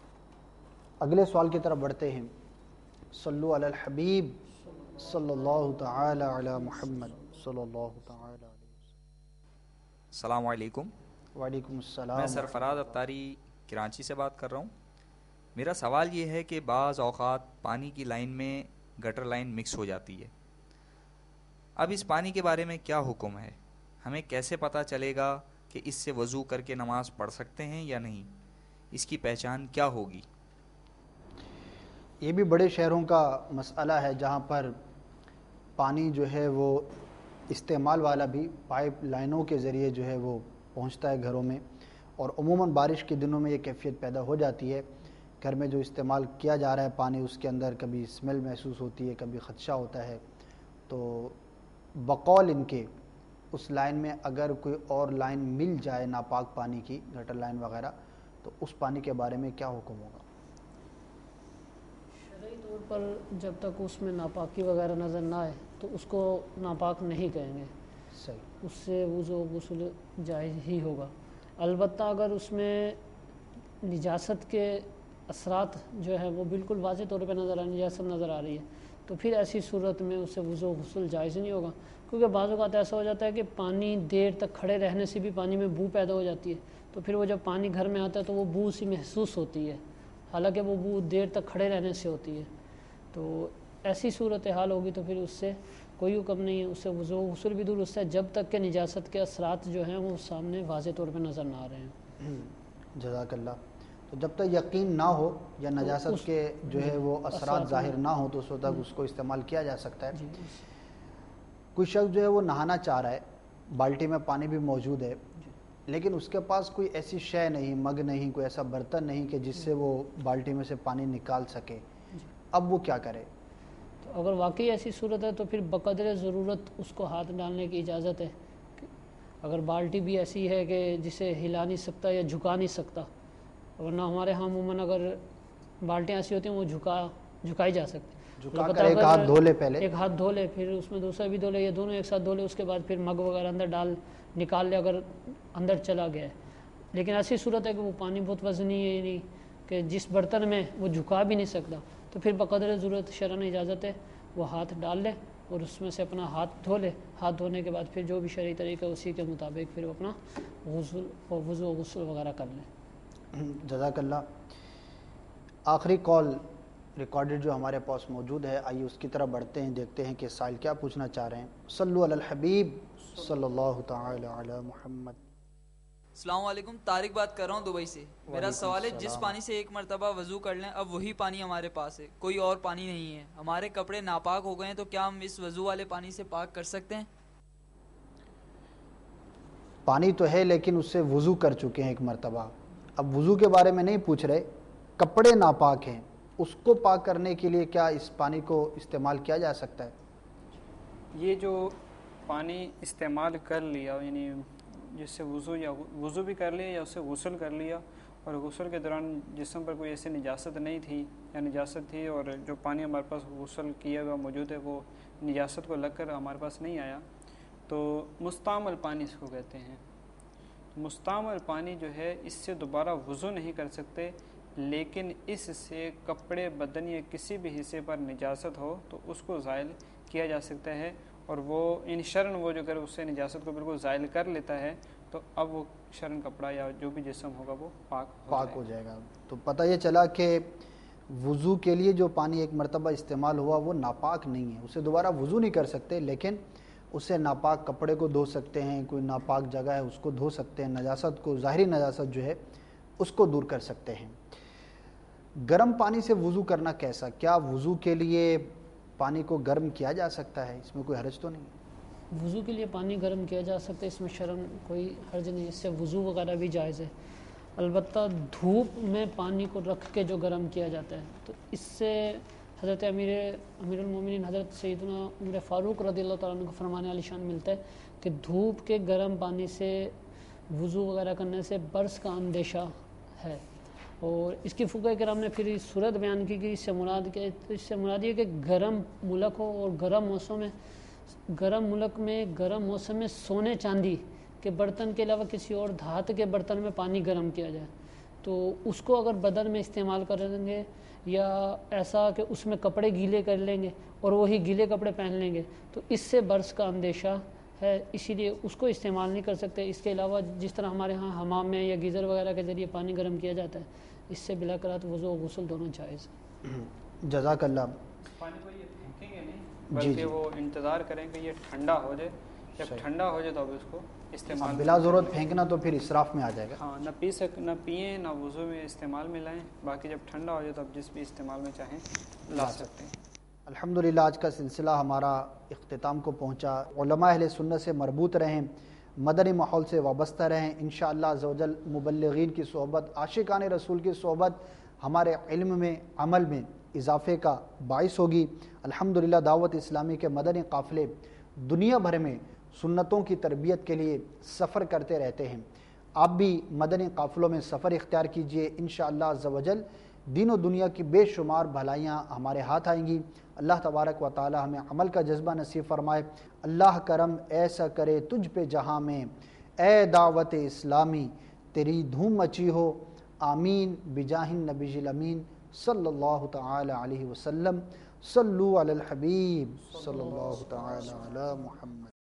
اگلے سوال کی طرف بڑھتے ہیں. صلو علی الحبیب صلی اللہ تعالی علی محمد صلی اللہ تعالی علیہ وسلم.
السلام علیکم.
وعلیکم السلام.
میں سرفراز افطاری کراچی سے بات کر رہا ہوں. میرا سوال یہ ہے کہ بعض اوقات پانی کی لائن میں گٹر لائن مکس ہو جاتی ہے. اب اس پانی کے بارے میں کیا حکم ہے؟ ہمیں کیسے پتہ چلے گا کہ اس سے وضو کر کے نماز پڑھ سکتے ہیں یا نہیں؟ اس کی پہچان کیا ہوگی؟
یہ بھی بڑے شہروں کا مسئلہ ہے جہاں پر پانی جو ہے وہ استعمال والا بھی پائپ لائنوں کے ذریعے جو ہے وہ پہنچتا ہے گھروں میں، اور عموماً بارش کے دنوں میں یہ کیفیت پیدا ہو جاتی ہے. گھر میں جو استعمال کیا جا رہا ہے پانی اس کے اندر کبھی اسمیل محسوس ہوتی ہے، کبھی خدشہ ہوتا ہے. تو بقول ان کے اس لائن میں اگر کوئی اور لائن مل جائے ناپاک پانی کی، گٹر لائن وغیرہ، تو اس پانی کے بارے میں کیا حکم ہوگا؟
شرعی طور پر جب تک اس میں ناپاکی وغیرہ نظر نہ آئے تو اس کو ناپاک نہیں کہیں گے.
صحیح.
اس سے وضو غسل جائز ہی ہوگا. البتہ اگر اس میں نجاست کے اثرات جو ہے وہ بالکل واضح طور پہ نظر آ نجاست نظر آ رہی ہے تو پھر ایسی صورت میں اس سے وضو غسل جائز نہیں ہوگا، کیونکہ بعض اوقات ایسا ہو جاتا ہے کہ پانی دیر تک کھڑے رہنے سے بھی پانی میں بو پیدا ہو جاتی ہے، تو پھر وہ جب پانی گھر میں آتا ہے تو وہ بو سی محسوس ہوتی ہے، حالانکہ وہ بو دیر تک کھڑے رہنے سے ہوتی ہے، تو ایسی صورت حال ہوگی تو پھر اس سے کوئی حکم نہیں ہے، اس سے وضو غسل بھی درست ہے جب تک کہ نجاست کے اثرات جو ہیں وہ سامنے واضح طور پہ نظر نہ آ رہے ہیں۔
جزاک اللہ۔ تو جب تک یقین نہ ہو یا نجاست کے جو ہے وہ اثرات ظاہر نہ ہو تو اس وقت تک اس کو استعمال کیا جا سکتا ہے۔ کوئی شخص جو ہے وہ نہانا چاہ رہا ہے، بالٹی میں پانی بھی موجود ہے، لیکن اس کے پاس کوئی ایسی شے نہیں، مگ نہیں، کوئی ایسا برتن نہیں کہ جس سے وہ بالٹی میں سے پانی نکال سکے، اب وہ کیا کرے؟
تو اگر واقعی ایسی صورت ہے تو پھر بقدر ضرورت اس کو ہاتھ ڈالنے کی اجازت ہے۔ اگر بالٹی بھی ایسی ہے کہ جسے ہلا نہیں سکتا یا جھکا نہیں سکتا، ورنہ ہمارے ہاں عموماً اگر بالٹیاں ایسی ہوتی ہیں وہ جھکا جھکائی جا سکتی،
جھکا کر ایک ہاتھ دھو لے، پہلے
ایک ہاتھ دھو لے، پھر اس میں دوسرا بھی دھو لے، یا دونوں ایک ساتھ دھو لے، اس کے بعد پھر مگ وغیرہ اندر ڈال نکال لے اگر اندر چلا گیا ہے۔ لیکن ایسی صورت ہے کہ وہ پانی بہت وزنی ہے، یعنی کہ جس برتن میں وہ جھکا بھی نہیں سکتا، تو پھر بقدر ضرورت شرعاً اجازت ہے وہ ہاتھ ڈال لے اور اس میں سے اپنا ہاتھ دھو لے، ہاتھ دھونے کے بعد پھر جو بھی شرعی طریقہ اسی کے مطابق پھر وہ اپنا غسل اور وضو غسل وغیرہ کر لے۔
جزاک اللہ۔ آخری کال ریکارڈڈ جو ہمارے پاس موجود ہے، آئیے اس کی طرف بڑھتے ہیں، دیکھتے ہیں کہ سائل کیا پوچھنا چاہ رہے ہیں۔ صلو علی الحبیب صلی اللہ تعالی علی محمد۔
السلام علیکم، طارق بات کر رہا ہوں دبئی سے۔ میرا سوال ہے، جس پانی سے ایک مرتبہ وضو کر لیں اب وہی پانی ہمارے پاس ہے، کوئی اور پانی نہیں ہے، ہمارے کپڑے ناپاک ہو گئے ہیں، تو کیا ہم اس وضو والے پانی سے پاک کر سکتے ہیں؟
پانی تو ہے لیکن اس سے وضو کر چکے ہیں ایک مرتبہ، اب وضو کے بارے میں نہیں پوچھ رہے، کپڑے ناپاک ہیں، اس کو پاک کرنے کے لیے کیا اس پانی کو استعمال کیا جا سکتا ہے؟
یہ جو پانی استعمال کر لیا، یعنی جس سے وضو یا وضو بھی کر لیا یا اس سے غسل کر لیا، اور غسل کے دوران جسم پر کوئی ایسی نجاست نہیں تھی یا نجاست تھی، اور جو پانی ہمارے پاس غسل کیا ہوا موجود ہے وہ نجاست کو لگ کر ہمارے پاس نہیں آیا، تو مستعمل پانی اس کو کہتے ہیں۔ مستعمل پانی جو ہے اس سے دوبارہ وضو نہیں کر سکتے، لیکن اس سے کپڑے، بدن یا کسی بھی حصے پر نجاست ہو تو اس کو زائل کیا جا سکتا ہے، اور وہ ان شرن وہ جو اگر اس سے نجاست کو بالکل زائل کر لیتا ہے تو اب وہ شرن کپڑا یا جو بھی جسم ہوگا وہ پاک
پاک ہو جائے گا۔ تو پتہ یہ چلا کہ وضو کے لیے جو پانی ایک مرتبہ استعمال ہوا وہ ناپاک نہیں ہے، اسے دوبارہ وضو نہیں کر سکتے، لیکن اس سے ناپاک کپڑے کو دھو سکتے ہیں، کوئی ناپاک جگہ ہے اس کو دھو سکتے ہیں، نجاست کو، ظاہری نجاست جو ہے اس کو دور کر سکتے ہیں۔ گرم پانی سے وضو کرنا کیسا؟ کیا وضو کے لیے پانی کو گرم کیا جا سکتا ہے؟ اس میں کوئی حرج تو نہیں؟
وضو کے لیے پانی گرم کیا جا سکتا ہے، اس میں شرم کوئی حرج نہیں، اس سے وضو وغیرہ بھی جائز ہے۔ البتہ دھوپ میں پانی کو رکھ کے جو گرم کیا جاتا ہے تو اس سے حضرت امیر امیر المومنین حضرت سیدنا عمر فاروق رضی اللہ تعالیٰ عنہ کو فرمان عالی شان ملتا ہے کہ دھوپ کے گرم پانی سے وضو وغیرہ کرنے سے برس کا اندیشہ ہے، اور اس کی فقہ کرام نے پھر اس صورت بیان کی کہ اس سے مراد کہ اس سے مراد یہ کہ گرم ملک ہو اور گرم موسم میں گرم ملک میں گرم موسم میں سونے چاندی کے برتن کے علاوہ کسی اور دھات کے برتن میں پانی گرم کیا جائے تو اس کو اگر بدن میں استعمال کر لیں گے، یا ایسا کہ اس میں کپڑے گیلے کر لیں گے اور وہی گیلے کپڑے پہن لیں گے تو اس سے برس کا اندیشہ ہے، اسی لیے اس کو استعمال نہیں کر سکتے۔ اس کے علاوہ جس طرح ہمارے ہاں حمام میں یا گیزر وغیرہ کے ذریعے پانی گرم کیا جاتا ہے، اس سے بلا قرات وضو و غسل دونوں جائز۔
جزاک اللہ۔
پانی کو یہ پھینکیں گے نہیں، بلکہ وہ انتظار کریں کہ یہ ٹھنڈا ہو جائے، جب ٹھنڈا ہو جائے تو اب اس کو استعمال
بلا ضرورت پھینکنا تو پھر اسراف میں آ جائے گا۔
ہاں، نہ پی سک نہ پئیں نہ وضو میں استعمال میں لائیں، باقی جب ٹھنڈا ہو جائے تو اب جس بھی استعمال میں چاہیں لا سکتے ہیں۔
الحمدللہ آج کا سلسلہ ہمارا اختتام کو پہنچا۔ علماء اہل سنت سے مربوط رہیں، مدنی ماحول سے وابستہ رہیں، انشاءاللہ عزوجل مبلغین کی صحبت، عاشقان رسول کی صحبت ہمارے علم میں، عمل میں اضافے کا باعث ہوگی۔ الحمدللہ دعوت اسلامی کے مدنی قافلے دنیا بھر میں سنتوں کی تربیت کے لیے سفر کرتے رہتے ہیں، آپ بھی مدنی قافلوں میں سفر اختیار کیجئے، انشاءاللہ عزوجل دین و دنیا کی بے شمار بھلائیاں ہمارے ہاتھ آئیں گی۔ اللہ تبارک و تعالی ہمیں عمل کا جذبہ نصیب فرمائے۔ اللہ کرم ایسا کرے تجھ پہ جہاں میں، اے دعوت اسلامی تیری دھوم مچی ہو. آمین بجاہ النبی الامین صلی اللہ تعالی علیہ وسلم. صلو علی الحبیب صلی اللہ تعالی علی محمد.